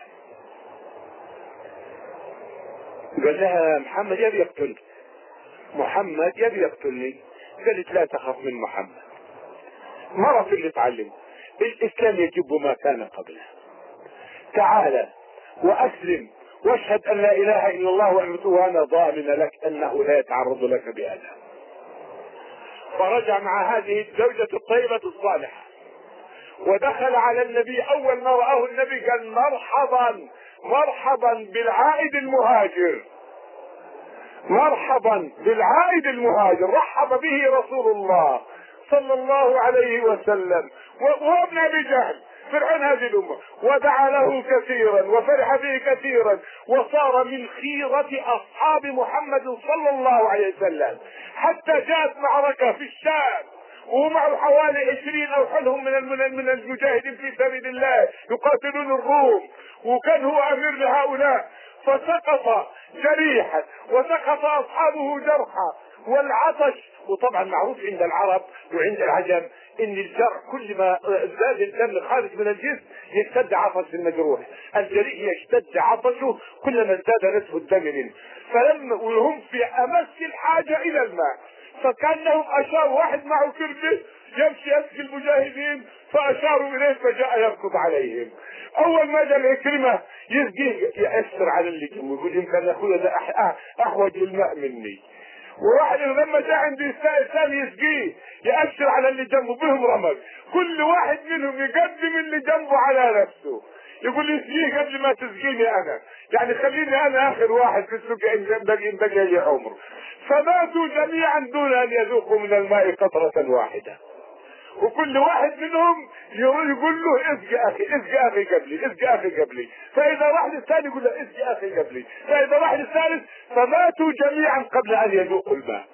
قال لها: محمد يبي يقتلني. محمد يبي يقتلني. قالت: لا تخف من محمد، مرة اللي تعلم الاسلام يجب ما كان قبله، تعال واسلم واشهد ان لا اله الا الله وانا ضامن لك انه لا يتعرض لك باذى. فرجع مع هذه الزوجة الطيبة الصالحة ودخل على النبي. اول ما رآه النبي قال: مرحبا مرحبا بالعائد المهاجر، مرحبا بالعائد المهاجر. رحب به رسول الله صلى الله عليه وسلم وهو ابن ابي جهل فرعون هذه الامه، ودعا له كثيرا وفرح به كثيرا، وصار من خيرة اصحاب محمد صلى الله عليه وسلم، حتى جاءت معركة في الشام ومعه حوالي 20 او حلهم من المجاهدين في سبيل الله يقاتلون الروم، وكان هو امير لهؤلاء، فسقط جريحا وسقط اصحابه جرحا والعطش. وطبعا معروف عند العرب وعند العجم ان الجرح كل ما زاد الدم خارج من الجسم يشتد عطش المجروح، الجريح يشتد عطشه كلما ازداد نسبه الدم منه. فلما وهم في امس الحاجه الى الماء، فكانهم اشاروا، واحد معه كربه يمشي يسقي المجاهدين فاشاروا اليه فجاء يركض عليهم. اول ما جاء العكرمه يسقيه يأثر على اللي جنبه يقول: يمكن اخويا ده احوج الماء مني. وواحد لما جاء عندي الثاني يسقيه يأثر على اللي جنبه، بهم رمق. كل واحد منهم يقدم اللي جنبه على نفسه، يقول: يسقيه قبل ما تسقيني انا، يعني خليني انا اخر واحد في السوق ان بقي لي عمر. فماتوا جميعا دون ان يذوقوا من الماء قطرة واحدة. وكل واحد منهم يقول له: اسقي اخي، اسقي اخي قبلي، اسقي اخي قبلي. فاذا واحد الثاني يقول له: اسقي اخي قبلي. فاذا واحد الثالث، فماتوا جميعا قبل ان يذوقوا الماء.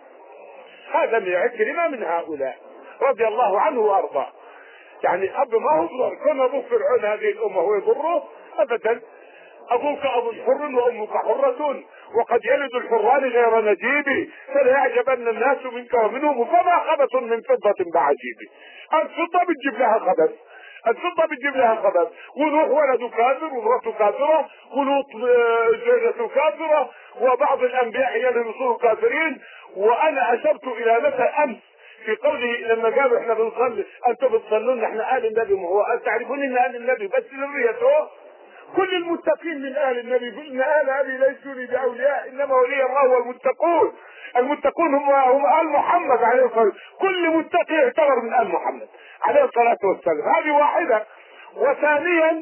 هذا من عكرمة من هؤلاء رضي الله عنه وارضاه. يعني اب ما هو ضر، كون ابوك فرعون هذه الامه هو يضره ابدا. ابوك ابو حر وامك حرة، وقد يلد الحران غير نجيب، فلا يعجبن الناس منك ومنهم، فما خبث من فضة بعجيب. الفضة بتجيب لها خبث، الفضة بتجيب لها خبث. ونوح ولده كافر ومراته كافرة، ولوط زوجته كافرة، وبعض الانبياء يلبسوه كافرين. وانا اشرت الى مثل امس في قوله لما قالوا: احنا بنصلي، انتم بتصلون، احنا آل النبي. هو تعرفون ان آل النبي بس ذريته كل المتقين من آل النبي، إن آل أبي ليسوا لي بأولياء إنما ولي الله والمتقون. المتقون هم آل محمد عليه الصلاة والسلام، كل متقي يعتبر من آل محمد عليه الصلاة والسلام. هذه واحدة. وثانيا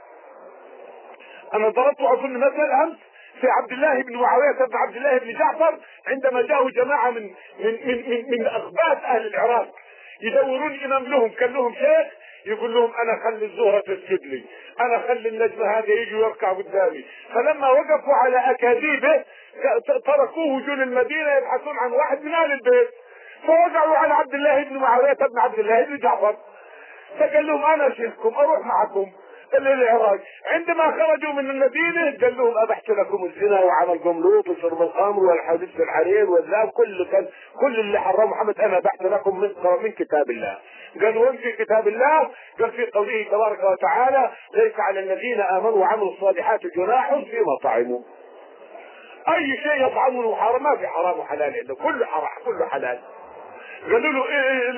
أنا ضربت أظن مثل أمس في عبد الله بن معاوية بن عبد الله بن جعفر عندما جاءوا جماعة من أغبات أهل العراق يدورون إمام لهم، كان لهم شيخ يقول لهم أنا خلي الزهرة تسجد لي، أنا خلي النجم هذا يجي ويركع قدامي. فلما وقفوا على أكاذيبه تركوه وجوا للمدينة يبحثون عن واحد من أهل البيت، فوقعوا على عبد الله بن معاوية بن عبد الله بن جعفر، فقال لهم أنا شيخكم أروح معكم للعراق. عندما خرجوا من المدينة قال لهم أبحت لكم الزنا وعمل قملوط وشرب الخمر والحديث في الحرير والذهب، كل اللي حرم محمد أنا أبحت لكم من كتاب الله. قالوا وين في كتاب الله؟ قال في قوله تبارك وتعالى ليس على الذين آمنوا وعملوا الصالحات جناح فيما طعموا. أي شيء يطعمونه حرام، ما في حرام وحلال عنده، كله حرام كله حلال. قالوا له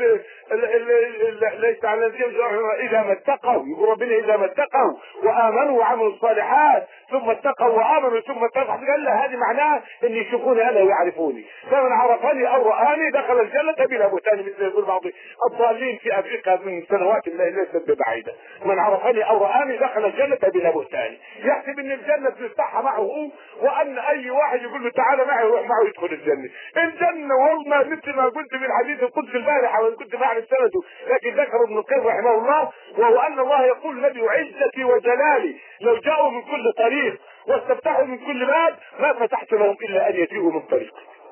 ليس على الذين اذا ما اتقوا، يقول ربنا اذا ما اتقوا وامنوا وعملوا الصالحات ثم اتقوا وامنوا ثم اتقوا. قال له هذه معناه ان يشوفوني انا ويعرفوني، فمن عرفني او رآني دخل الجنه بلا بهتان، مثل يقول بعض الضالين في افريقيا من سنوات ليست ببعيده، من عرفني او رآني دخل الجنه بلا بهتان، يحسب ان الجنه تفتحها معه هو، وان اي واحد يقول له تعال معي يروح معه يدخل الجنه. الجنه والله مثل ما قلت في الحديث القدسي البارحه وان كنت ما اعرف سنده، لكن ذكر ابن القيم رحمه الله وهو ان الله يقول الذي عزتي وجلالي لو جاءوا من كل طريق واستفتحوا من كل باب ما فتحت لهم الا ان يجيئوا من طريق.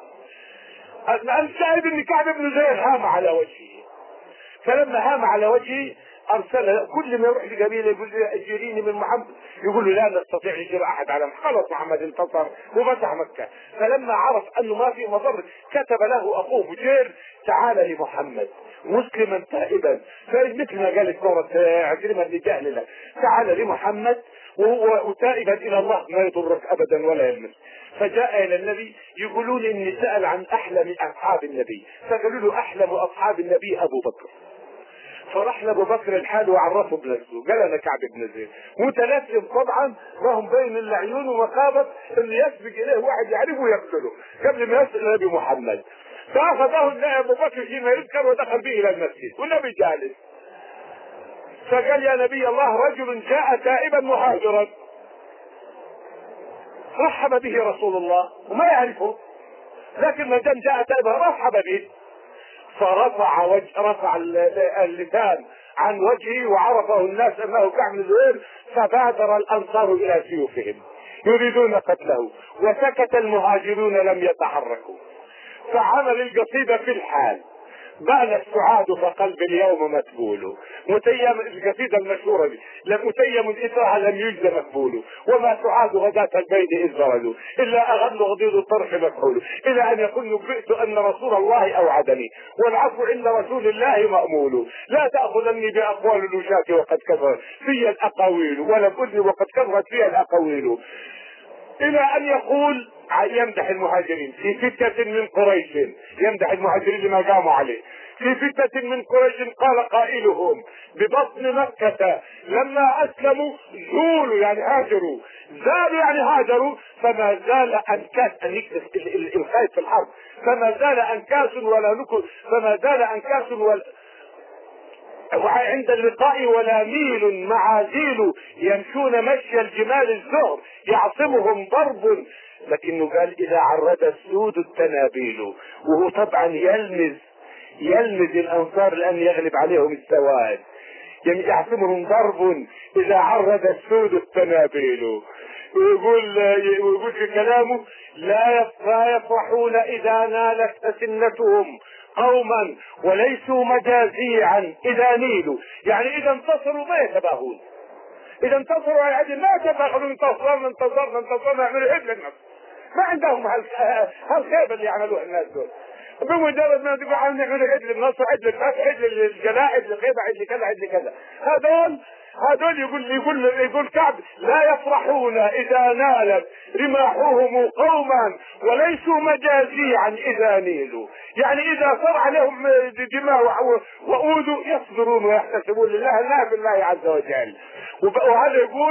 الشاهد ان كعب بن زيد هام على وجهه، فلما هام على وجهه ارسل كل ما يروح لقبيله يقول له اجريني من محمد، يقول له لا نستطيع نجيب احد على محمد، خلاص محمد انتصر وفتح مكه. فلما عرف انه ما في مضر كتب له اخوه بجير تعال لمحمد مسلما تائبا، فمثل ما قالت سوره عكرمه لجهل له تعال لمحمد وهو تائبا الى الله ما يضرك ابدا ولا يلمس. فجاء الى النبي يقولون اني سأل عن احلم اصحاب النبي، فقالوا له احلم اصحاب النبي ابو بكر. فراح لابو بكر الحال وعرفه بنفسه، قال انا كعب بن زيد متلثم طبعا، وهم بين العيون ومخافه ان يسبق اليه واحد يعرفه ويقتله قبل ما يصل النبي محمد. فاخذه ابو بكر فيما يذكر ودخل به الى المسجد والنبي جالس، فقال يا نبي الله رجل جاء تائبا مهاجرا. رحب به رسول الله وما يعرفه، لكن ما دام جاء تائبا رحب به، فرفع رفع اللسان عن وجهه وعرفه الناس انه كعب بن زهير، فبادر الانصار الى سيوفهم يريدون قتله، وسكت المهاجرون لم يتحركوا. فعمل القصيدة في الحال بان السعاد فقلب اليوم متبول، متيم القصيدة المشهورة دي متيم اثرها لم يجز مقبول، وما سعاد غداة البيت اذ بردوا الا اغل غضيض الطرح مكحول، الى ان يقول نبئت ان رسول الله اوعدني والعفو عند رسول الله مأمول، لا تأخذني باقوال الوشاة وقد كثرت في الاقاويل ولم اذن وقد كثرت في الاقاويل، الى ان يقول يمدح المهاجرين في فتة من قريش، يمدح المهاجرين لما قاموا عليه. في فتة من قريش قال قائلهم ببطن مكة لما اسلموا زولوا يعني هاجروا، زالوا يعني هاجروا، فما زال انكاس الخايف في الحرب، فما زال انكاس ولا نكل، فما زال انكاس ولا وعند اللقاء ولا ميل معازيل يمشون مشي الجمال الزهر يعصمهم ضرب، لكنه قال اذا عرد السود التنابيل، وهو طبعا يلمز الانصار لان يغلب عليهم السواد، يعني يعصمهم ضرب اذا عرد السود التنابيل. ويقول في كلامه لا يفرحون اذا نالت اسنتهم قوما وليسوا مجازيعا اذا نيلوا، يعني اذا انتصروا ما يتباهون، اذا انتصروا على العدل ما يتباهون انتصرنا يعملوا عدل النفس، ما عندهم هالخيبه اللي يعملوها الناس دول، بمجرد ما تقول عم نعمل عدل النصر عدل الفتح عدل الجلاء عدل الغيبه عدل كذا عدل كذا، هذول يقول كعب لا يفرحون اذا نالت رماحهم قوما وليسوا مجازيعا اذا نيلوا، يعني اذا صار عليهم دماء واودوا يصبرون ويحتسبون لله لا بالله عز وجل. وهذا يقول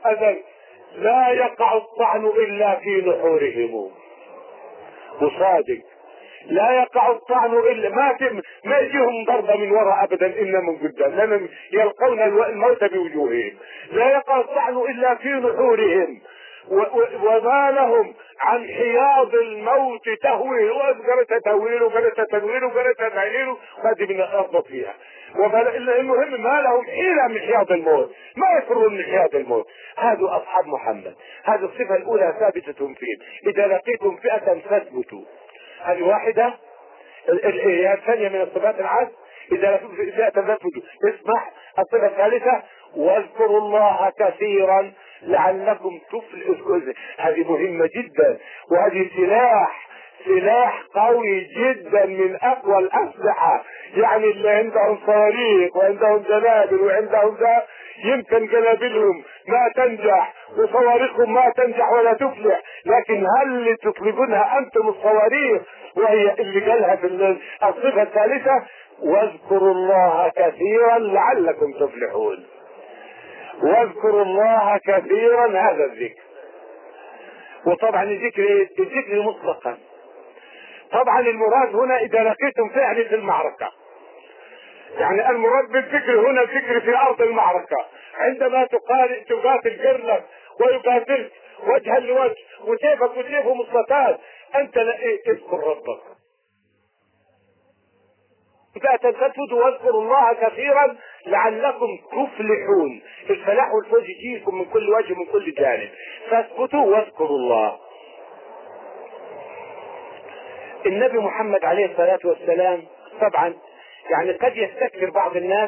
أذن لا يقع الطعن إلا في نحورهم، وصادق لا يقع الطعن الا ما يجيهم ضربه من وراء ابدا الا من قدام، لانهم يلقون الموت بوجوههم. لا يقع الطعن الا في نحورهم وما لهم عن حياض الموت تهوي، وقرأت تهويل وقرأت تنويل وقرأت تعليل وهذه من الارض فيها. المهم ما لهم حيلة من حياض الموت، ما يفرون من حياض الموت. هذا اصحاب محمد، هذه الصفه الاولى ثابته فيهم. اذا لقيتم فئه فاثبتوا، هذه واحدة. الثانية من الصفات العشر، إذا لكم فئة فاثبتوا. اسمع الصفة الثالثة، واذكروا الله كثيرا لعلكم تفلحون. هذه مهمة جدا، وهذه سلاح قوي جدا من اقوى الاسلحة. يعني اللي عندهم صواريخ وعندهم جنابل وعندهم ذا يمكن جنابلهم ما تنجح وصواريخهم ما تنجح ولا تفلح، لكن هل اللي تطلبونها انتم الصواريخ؟ وهي اللي قالها في الصفة الثالثة، واذكروا الله كثيرا لعلكم تفلحون. واذكروا الله كثيرا، هذا الذكر. وطبعا الذكر مطلقا. طبعا المراد هنا اذا لقيتم فعل في المعركة، يعني المراد بالذكر هنا الذكر في ارض المعركة، عندما تقاتل جرلك ويقاتلك وجها لوجه وسيفك وسيفه مصلتان، انت اذكر ربك. فاثبتوا واذكروا الله كثيرا لعلكم تفلحون. الفلاح والفوز يجيكم من كل وجه من كل جانب، فاثبتوا واذكروا الله. النبي محمد عليه الصلاة والسلام طبعا يعني قد يستكثر بعض الناس،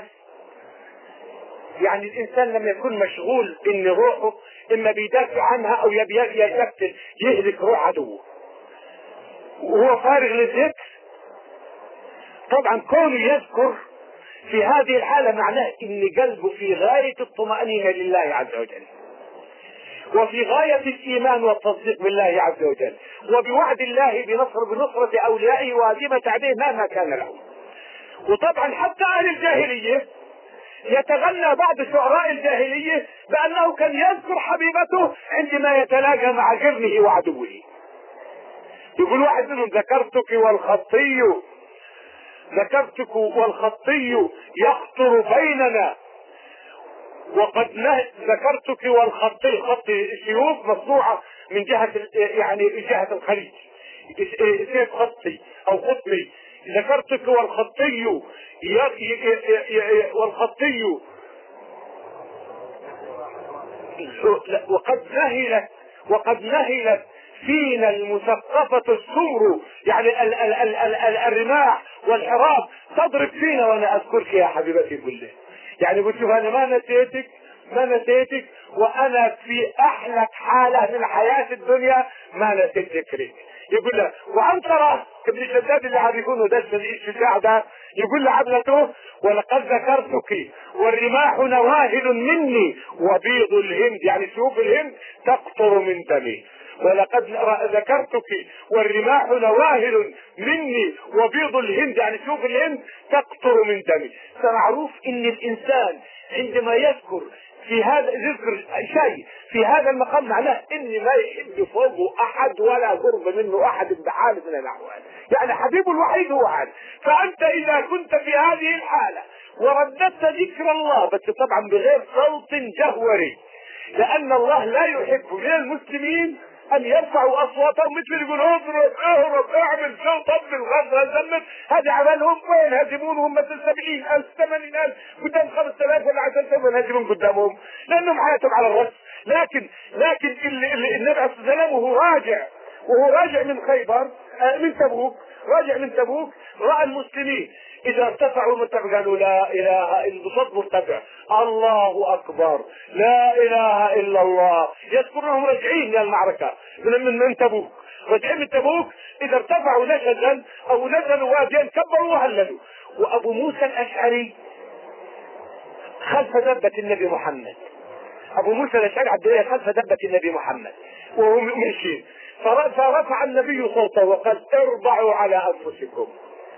يعني الانسان لما يكون مشغول ان روحه اما بيدافع عنها او يقتل يهلك روح عدوه وهو فارغ للذكر، طبعا كونه يذكر في هذه الحالة معناه ان قلبه في غاية الطمأنينة لله عز وجل، وفي غاية الإيمان والتصديق بالله عز وجل، وبوعد الله بنصرة أوليائه وهزيمة أعدائه مهما كان لهم. وطبعا حتى أهل الجاهلية يتغنى بعض شعراء الجاهلية بأنه كان يذكر حبيبته عندما يتلاقى مع جرنه وعدوه. يقول واحد منهم: ذكرتك والخطي يخطر بيننا، وقد ذكرتك والخطي، خطي سيوف مصنوعة من جهة يعني جهة الخليج، سيف خطي او خطي. ذكرتك والخطي وقد نهلت فينا المثقفة السمر، يعني الرماح والحراب تضرب فينا وانا اذكرك يا حبيبتي كلها. يعني قلت شوف انا ما نسيتك وانا في احلى حالة من حياة الدنيا ما نسيت ذكرك. يقول له وعنترة ابن الشداد اللي عارفونه ده الشجاع ده، يقول لعبلته: ولقد ذكرتك والرماح نواهل مني وبيض الهند، يعني سيوف الهند تقطر من دمي. ولقد ذكرتك والرماح نواهل مني وبيض الهند، يعني سيوف الهند تقطر من دمي. فمعروف ان الانسان عندما يذكر في هذا ذكر شيء في هذا المقام معناه ان ما يحب فوقه احد ولا قرب منه احد بحال من الاحوال، يعني حبيبه الوحيد هو احد. فانت اذا كنت في هذه الحالة ورددت ذكر الله، بس طبعا بغير صوت جهوري، لان الله لا يحب من المسلمين ان يرفعوا اصواتهم مثل يقول اهرب اعمل شو طبل غزة زمت، هذه عملهم وينهزمون هم مثل 70,000 80,000 قدام 5,000 ولا 10,000 ينهزمون قدامهم لانهم حياتهم على الرأس. لكن النبي عليه الصلاة والسلام وهو راجع من خيبر من تبوك رأى المسلمين اذا ارتفعوا مرتفع قالوا لا اله الا بصوت مرتفع الله اكبر لا اله الا الله، يذكرونهم راجعين من المعركة من تبوك، راجعين من تبوك اذا ارتفعوا نشزا او نزلوا واديا كبروا وهللوا. وابو موسى الاشعري خلف دبة النبي محمد، ابو موسى الاشعري عبد خلف دبة النبي محمد وهو ماشي، فرفع النبي صوته وقال: اربعوا على انفسكم.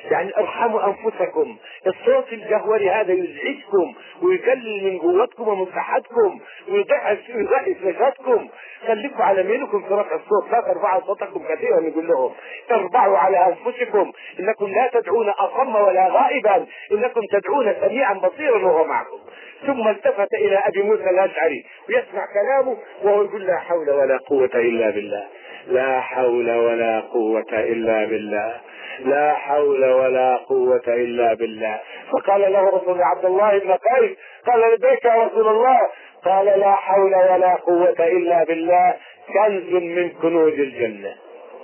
يعني ارحموا انفسكم. الصوت الجهوري هذا يزعجكم ويقلل من قوتكم ومساحتكم ويضعف نشاطكم. خليكم على ميلكم في رفع الصوت، لا ترفعوا صوتكم كثيرا. يقول لهم اربعوا على انفسكم، انكم لا تدعون اصم ولا غائبا، انكم تدعون سميعا بصيرا وهو معكم. ثم التفت الى ابي موسى الاشعري ويسمع كلامه وهو يقول لا حول ولا قوة الا بالله، لا حول ولا قوة الا بالله، لا حول ولا قوة الا بالله. فقال له رسول عبد الله بن قيس قال لبيك يا رسول الله، قال لا حول ولا قوة الا بالله كنز من كنوز الجنة.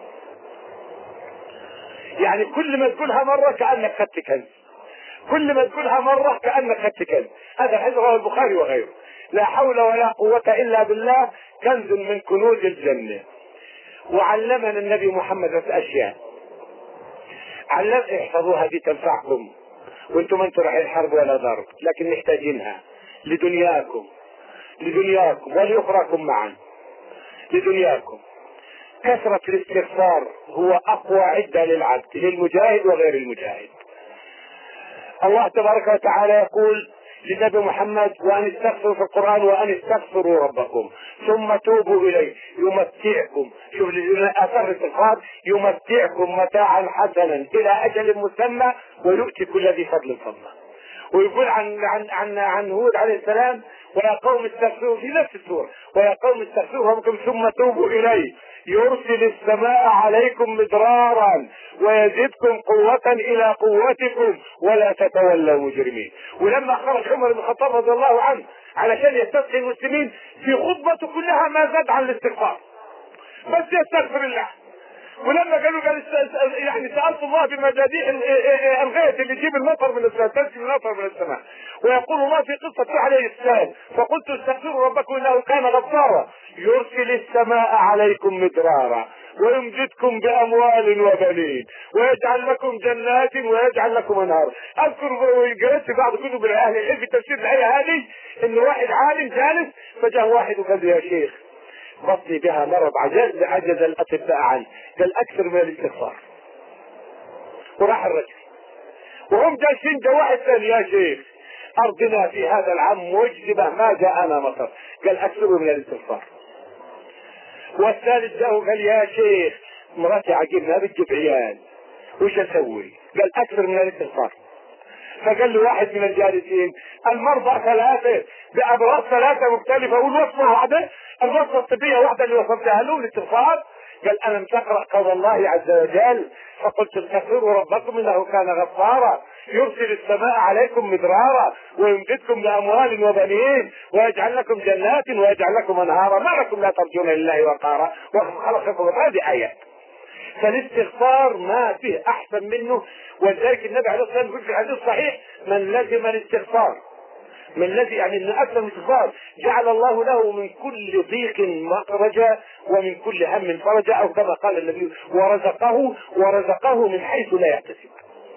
يعني كل ما تقولها مرة كأنك خدت كنز، كل ما تقولها مرة كأنك خدت كنز. هذا الحديث رواه البخاري وغيره. لا حول ولا قوة إلا بالله كنز من كنوز الجنة. وعلمنا النبي محمد أشياء، احفظوها دي تنفعكم وانتم انتم رايحين حرب ولا ضرب، لكن محتاجينها لدنياكم ولأخراكم معا. لدنياكم كثرة الاستغفار هو أقوى عدة للعبد، للمجاهد وغير المجاهد. الله تبارك وتعالى يقول لنبي محمد وأن استغفروا في القرآن وأن استغفروا ربكم ثم توبوا إليه يمتعكم. شوف أثر الاستغفار، يمتعكم متاعا حسنا إلى أجل مسمى ويؤتي كل ذي فضل فضله. ويقول عن هود عليه السلام ويا قوم استغفروا في نفس السورة، ويا قوم استغفروا ربكم ثم توبوا إليه يرسل السماء عليكم مدرارا ويزدكم قوة إلى قوتكم ولا تتولوا مجرمين. ولما خرج عمر بن الخطاب رضي الله عنه علشان يستسقي المسلمين في خطبته كلها ما زاد عن الاستغفار، بس يستغفر الله. ولما قال يعني سألت الله بمجاديح الغيث اللي يجيب المطر من السماء، تنزل المطر من السماء. ويقول الله في قصة نوح عليه السلام فقلت استغفروا ربكم انه كان غفارا يرسل السماء عليكم مدرارا ويمددكم باموال وبنين ويجعل لكم جنات ويجعل لكم انهار. اذكر وقرأت في بعض كتب اهل العلم في تفسير الايه هذه ان واحد عالم جالس فجاء واحد وقال يا شيخ بطني بها مرض عجز الاطباء عنه، قال اكثر من الاستغفار. وراح الرجل وهم جالسين جاء واحد ثاني يا شيخ ارضنا في هذا العام مجدبه ما جاءنا مطر، قال اكثر من الاستغفار. والثالث جاء قال يا شيخ مراتي عقيم ما بتجيب عيال وش اسوي؟ قال اكثر من الاستغفار. فقال له واحد من الجالسين المرضى ثلاثة بأمراض ثلاثة مختلفة والوصفة واحدة، الوصفة الطبية واحدة اللي وصفتها له الاستغفار. قال ألم تقرأ قول الله عز وجل فقلت استغفروا ربكم إنه كان غفارا يرسل السماء عليكم مدرارا ويمددكم بأموال وبنين ويجعل لكم جنات ويجعل لكم أنهارا ما لكم لا ترجون لله وقارا وخلقكم. هذه آية. فالاستغفار ما فيه احسن منه. ولذلك النبي عليه الصلاه والسلام يقول في الحديث الصحيح من لزم الاستغفار، من الذي يعني من اكثر من الاستغفار جعل الله له من كل ضيق مخرجا ومن كل هم فرجا، او كما قال النبي ورزقه من حيث لا يحتسب.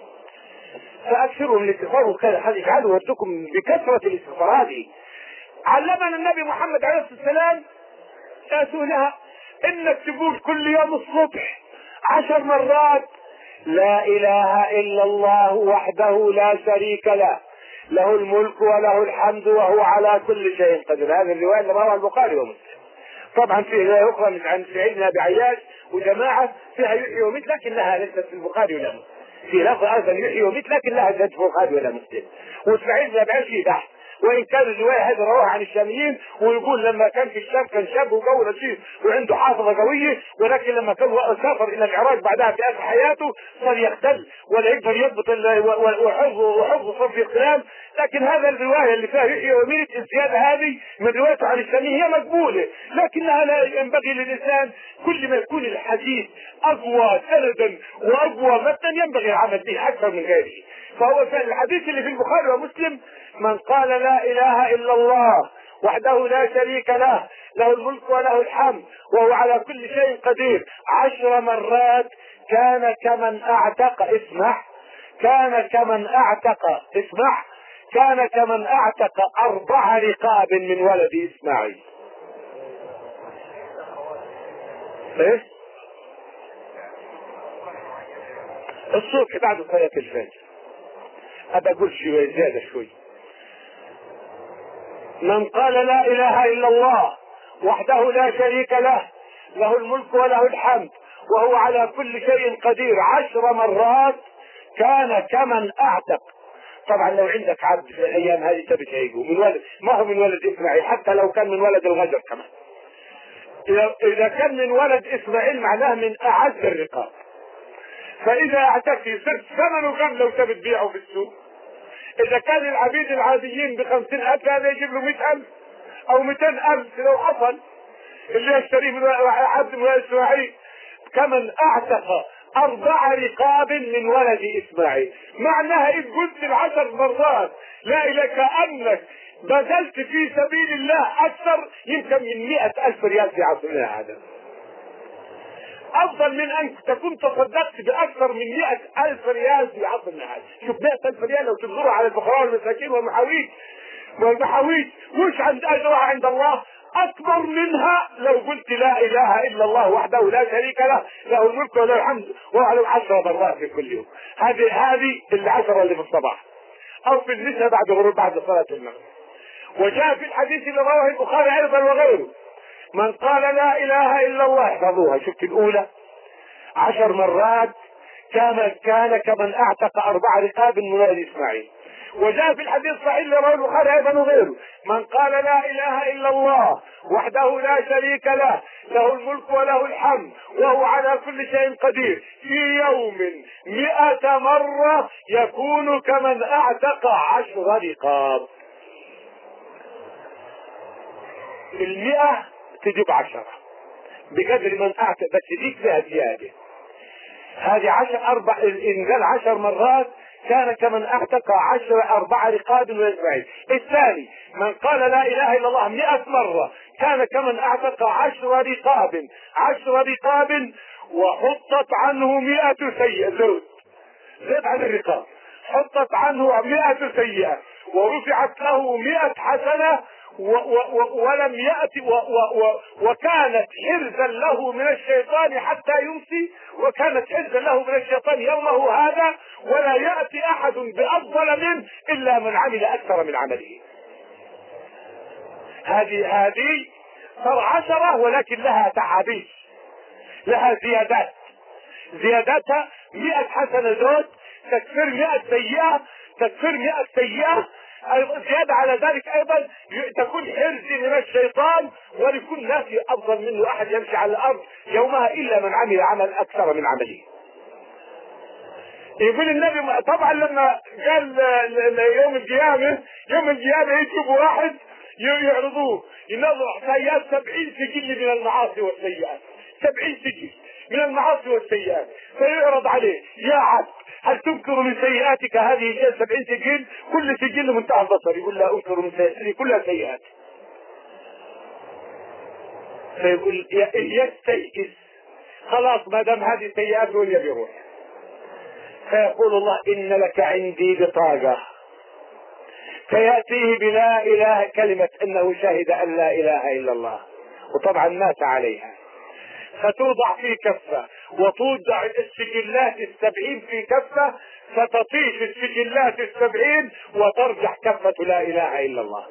فاكثروا من الاستغفار وكان اجعلوا وردكم بكثره الاستغفار. هذه علمنا النبي محمد عليه الصلاه والسلام لها انك تقول كل يوم الصبح 10 مرات لا اله الا الله وحده لا شريك له له الملك وله الحمد وهو على كل شيء قدير. هذه الروايه اللي رواها البخاري ومسلم. طبعا في روايه اخرى من عن سيدنا ابي عياش وجماعه فيها يحيي ويميت لكنها ليست في البخاري ولا مسلم. في لفظ ايضا يحيي ويميت لكنها ليست في البخاري ولا مسلم. واسماعيل بن ابي عياش في بحث، وان كان الروايه هذه رواها عن الشاميين ويقول لما كان في الشام كان شاب وقوي رشيد وعنده حافظه قويه، ولكن لما كان سافر الى العراق بعدها في اخر حياته صار يختل ولا يقدر يضبط وحفظه صار في اختلال. لكن هذا الروايه اللي فيها يحيى ويميت الزياده هذه من روايته عن الشاميين هي مقبوله، لكنها لا ينبغي للانسان كل ما يكون الحديث اقوى سندا واقوى متنا ينبغي العمل به اكثر من غيره. فهو الحديث اللي في البخاري ومسلم من قال لا اله الا الله وحده لا شريك له له الملك وله الحمد وهو على كل شيء قدير 10 مرات كان كمن اعتق كان كمن اعتق 4 رقاب من ولد اسماعيل. ايه الصبح بعد صلاة الفجر. أبى أقول شوية زيادة شوي. من قال لا إله إلا الله وحده لا شريك له، له الملك وله الحمد وهو على كل شيء قدير 10 مرات، كان كمن أعتق. طبعا لو عندك عبد في الأيام هذه تبتعيه من ولد، ما هو من ولد إسماعيل، حتى لو كان من ولد الغجر كمان. إذا كان من ولد إسماعيل معناه من أعز الرقاب. فإذا اعتقي صرت ثمنه كم لو تبي تبيعه في السوق؟ إذا كان العبيد العاديين ب50,000 هذا يجيب له 100,000 أو 200,000 لو حصل. اللي يشتريه من عبد من ولد إسماعيل كمن أعتق 4 رقاب من ولد إسماعيل. معناها إذ قلت 10 مرات لا إله كأنك بذلت في سبيل الله أكثر يمكن من 100,000 ريال في عصرنا هذا. أفضل من أن تكون تصدقت بأكثر من 100,000 ريال في عصرنا هذا. شوف 100,000 ريال لو تنظروا على الفقراء والمساكين والمحاويج وش عند أجرها عند الله أكبر منها لو قلت لا إله إلا الله وحده لا شريك له، له الملك وله الحمد وله 10 مرات في كل يوم. هذه 10 اللي في الصباح أو في النساء بعد غروب بعد صلاة المغرب. وجاء في الحديث اللي رواه البخاري أيضا وغيره: من قال لا إله إلا الله، احفظوها، شفت الأولى 10 مرات كان كمن أعتق 4 رقاب من ولد إسماعيل. وجاء في الحديث الصحيح اللي رواه البخاري أيضا وغيره: من قال لا إله إلا الله وحده لا شريك له، له الملك وله الحمد وهو على كل شيء قدير، في يوم 100 مرة يكون كمن أعتق 10 رقاب. 100 تجيب 10 بقدر من أعتق، بس تجيك فيها زيادة. هذه 10 إن قال 10 مرات كان كمن أعتق 4 رقاب من إسماعيل. الثاني: من قال لا إله إلا الله 100 مرة كان كمن أعتق 10 رقاب وحطت عنه 100 سيئة. زاد عن الرقاب، حطت عنه 100 سيئة ورفعت له 100 حسنة ولم يأتي وكانت حرزا له من الشيطان حتى يمسي، وكانت حرزا له من الشيطان يومه هذا، ولا يأتي أحد بأفضل منه إلا من عمل أكثر من عمله. هذه صار 10 ولكن لها تعابير، لها زياداتها 100 حسنة زود تكفر 100 سيئة أيضا. زيادة على ذلك أيضا تكون حرز من الشيطان، ولكل ناس أفضل منه أحد يمشي على الأرض يومها إلا من عمل أكثر من عمله. يقول النبي طبعا لما قال يوم القيامة يجيبوا واحد يعرضوه ينظر سيئات 70 سجل من المعاصي والسيئات، 70 سجل من المعاصي والسيئات، فيعرض عليه: يا عبد هل تنكر من سيئاتك هذه 70 سجل؟ كل سجل منتهى البصر. يقول: لا أنكر من سيئاتي كلها سيئات. فيقول: يستيئس، خلاص ما دام هذه سيئات وهي بيروح. فيقول الله: إن لك عندي بطاقة، فيأتيه بلا إله، كلمة أنه شهد أن لا إله إلا الله، وطبعا مات عليها، فتوضع في كفة وتوضع السجلات 70 في كفة، فتطيش السجلات 70 وترجع كفة لا إله إلا الله.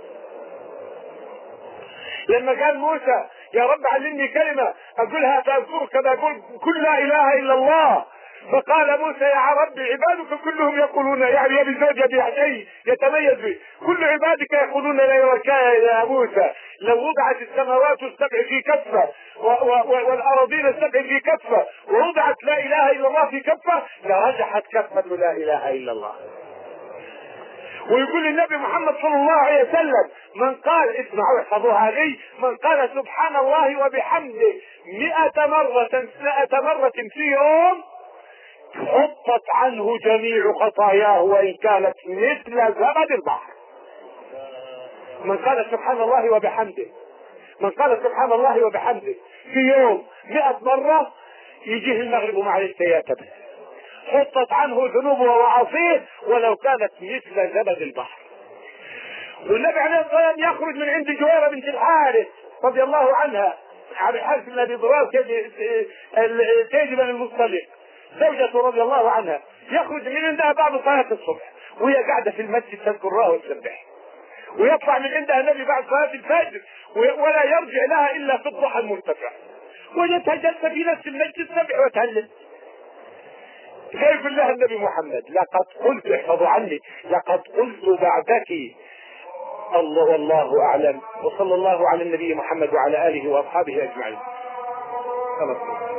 لما قال موسى: يا رب علمني كلمة أقولها فأذكرك كما أقول كل لا إله إلا الله، فقال موسى: يا رب عبادك كلهم يقولون، يعني يا بزوج يا شيء يتميز به، كل عبادك يقولون لا يركاها يا موسى. لو وضعت السماوات السبع في كفة والأراضين السبع في كفة ووضعت لا إله إلا الله في كفة لرجحت كفة لا إله إلا الله. ويقول النبي محمد صلى الله عليه وسلم: من قال، اسمعوا احفظوا هذه، من قال سبحان الله وبحمده 100 مرة في يوم حطت عنه جميع خطاياه وإن كانت مثل زبد البحر. من قال سبحان الله وبحمده، من قال سبحان الله وبحمده في يوم 100 مرة يجيه المغرب ومع السيئات بس، حطت عنه ذنوبه وعصيه ولو كانت مثل زبد البحر. والنبي عليه الصلاة والسلام يخرج من عند جويرة بنت الحارث رضي الله عنها، عن الحارث بن أبي ضرار سيد بن المصطلق، زوجته رضي الله عنها، يخرج من عندها بعد صلاة الصبح وهي قاعدة في المسجد تذكر الله وتسبح، ويطلع من عندها النبي بعد صلاة الفجر ولا يرجع لها إلا في الضحى المرتفع، وجدتها جلسة في نفس المسجد تسبح وتهلل. كيف الله النبي محمد لقد قلت، احفظوا عني، لقد قلت بعدك الله والله أعلم، وصلى الله على النبي محمد وعلى آله وأصحابه أجمعين.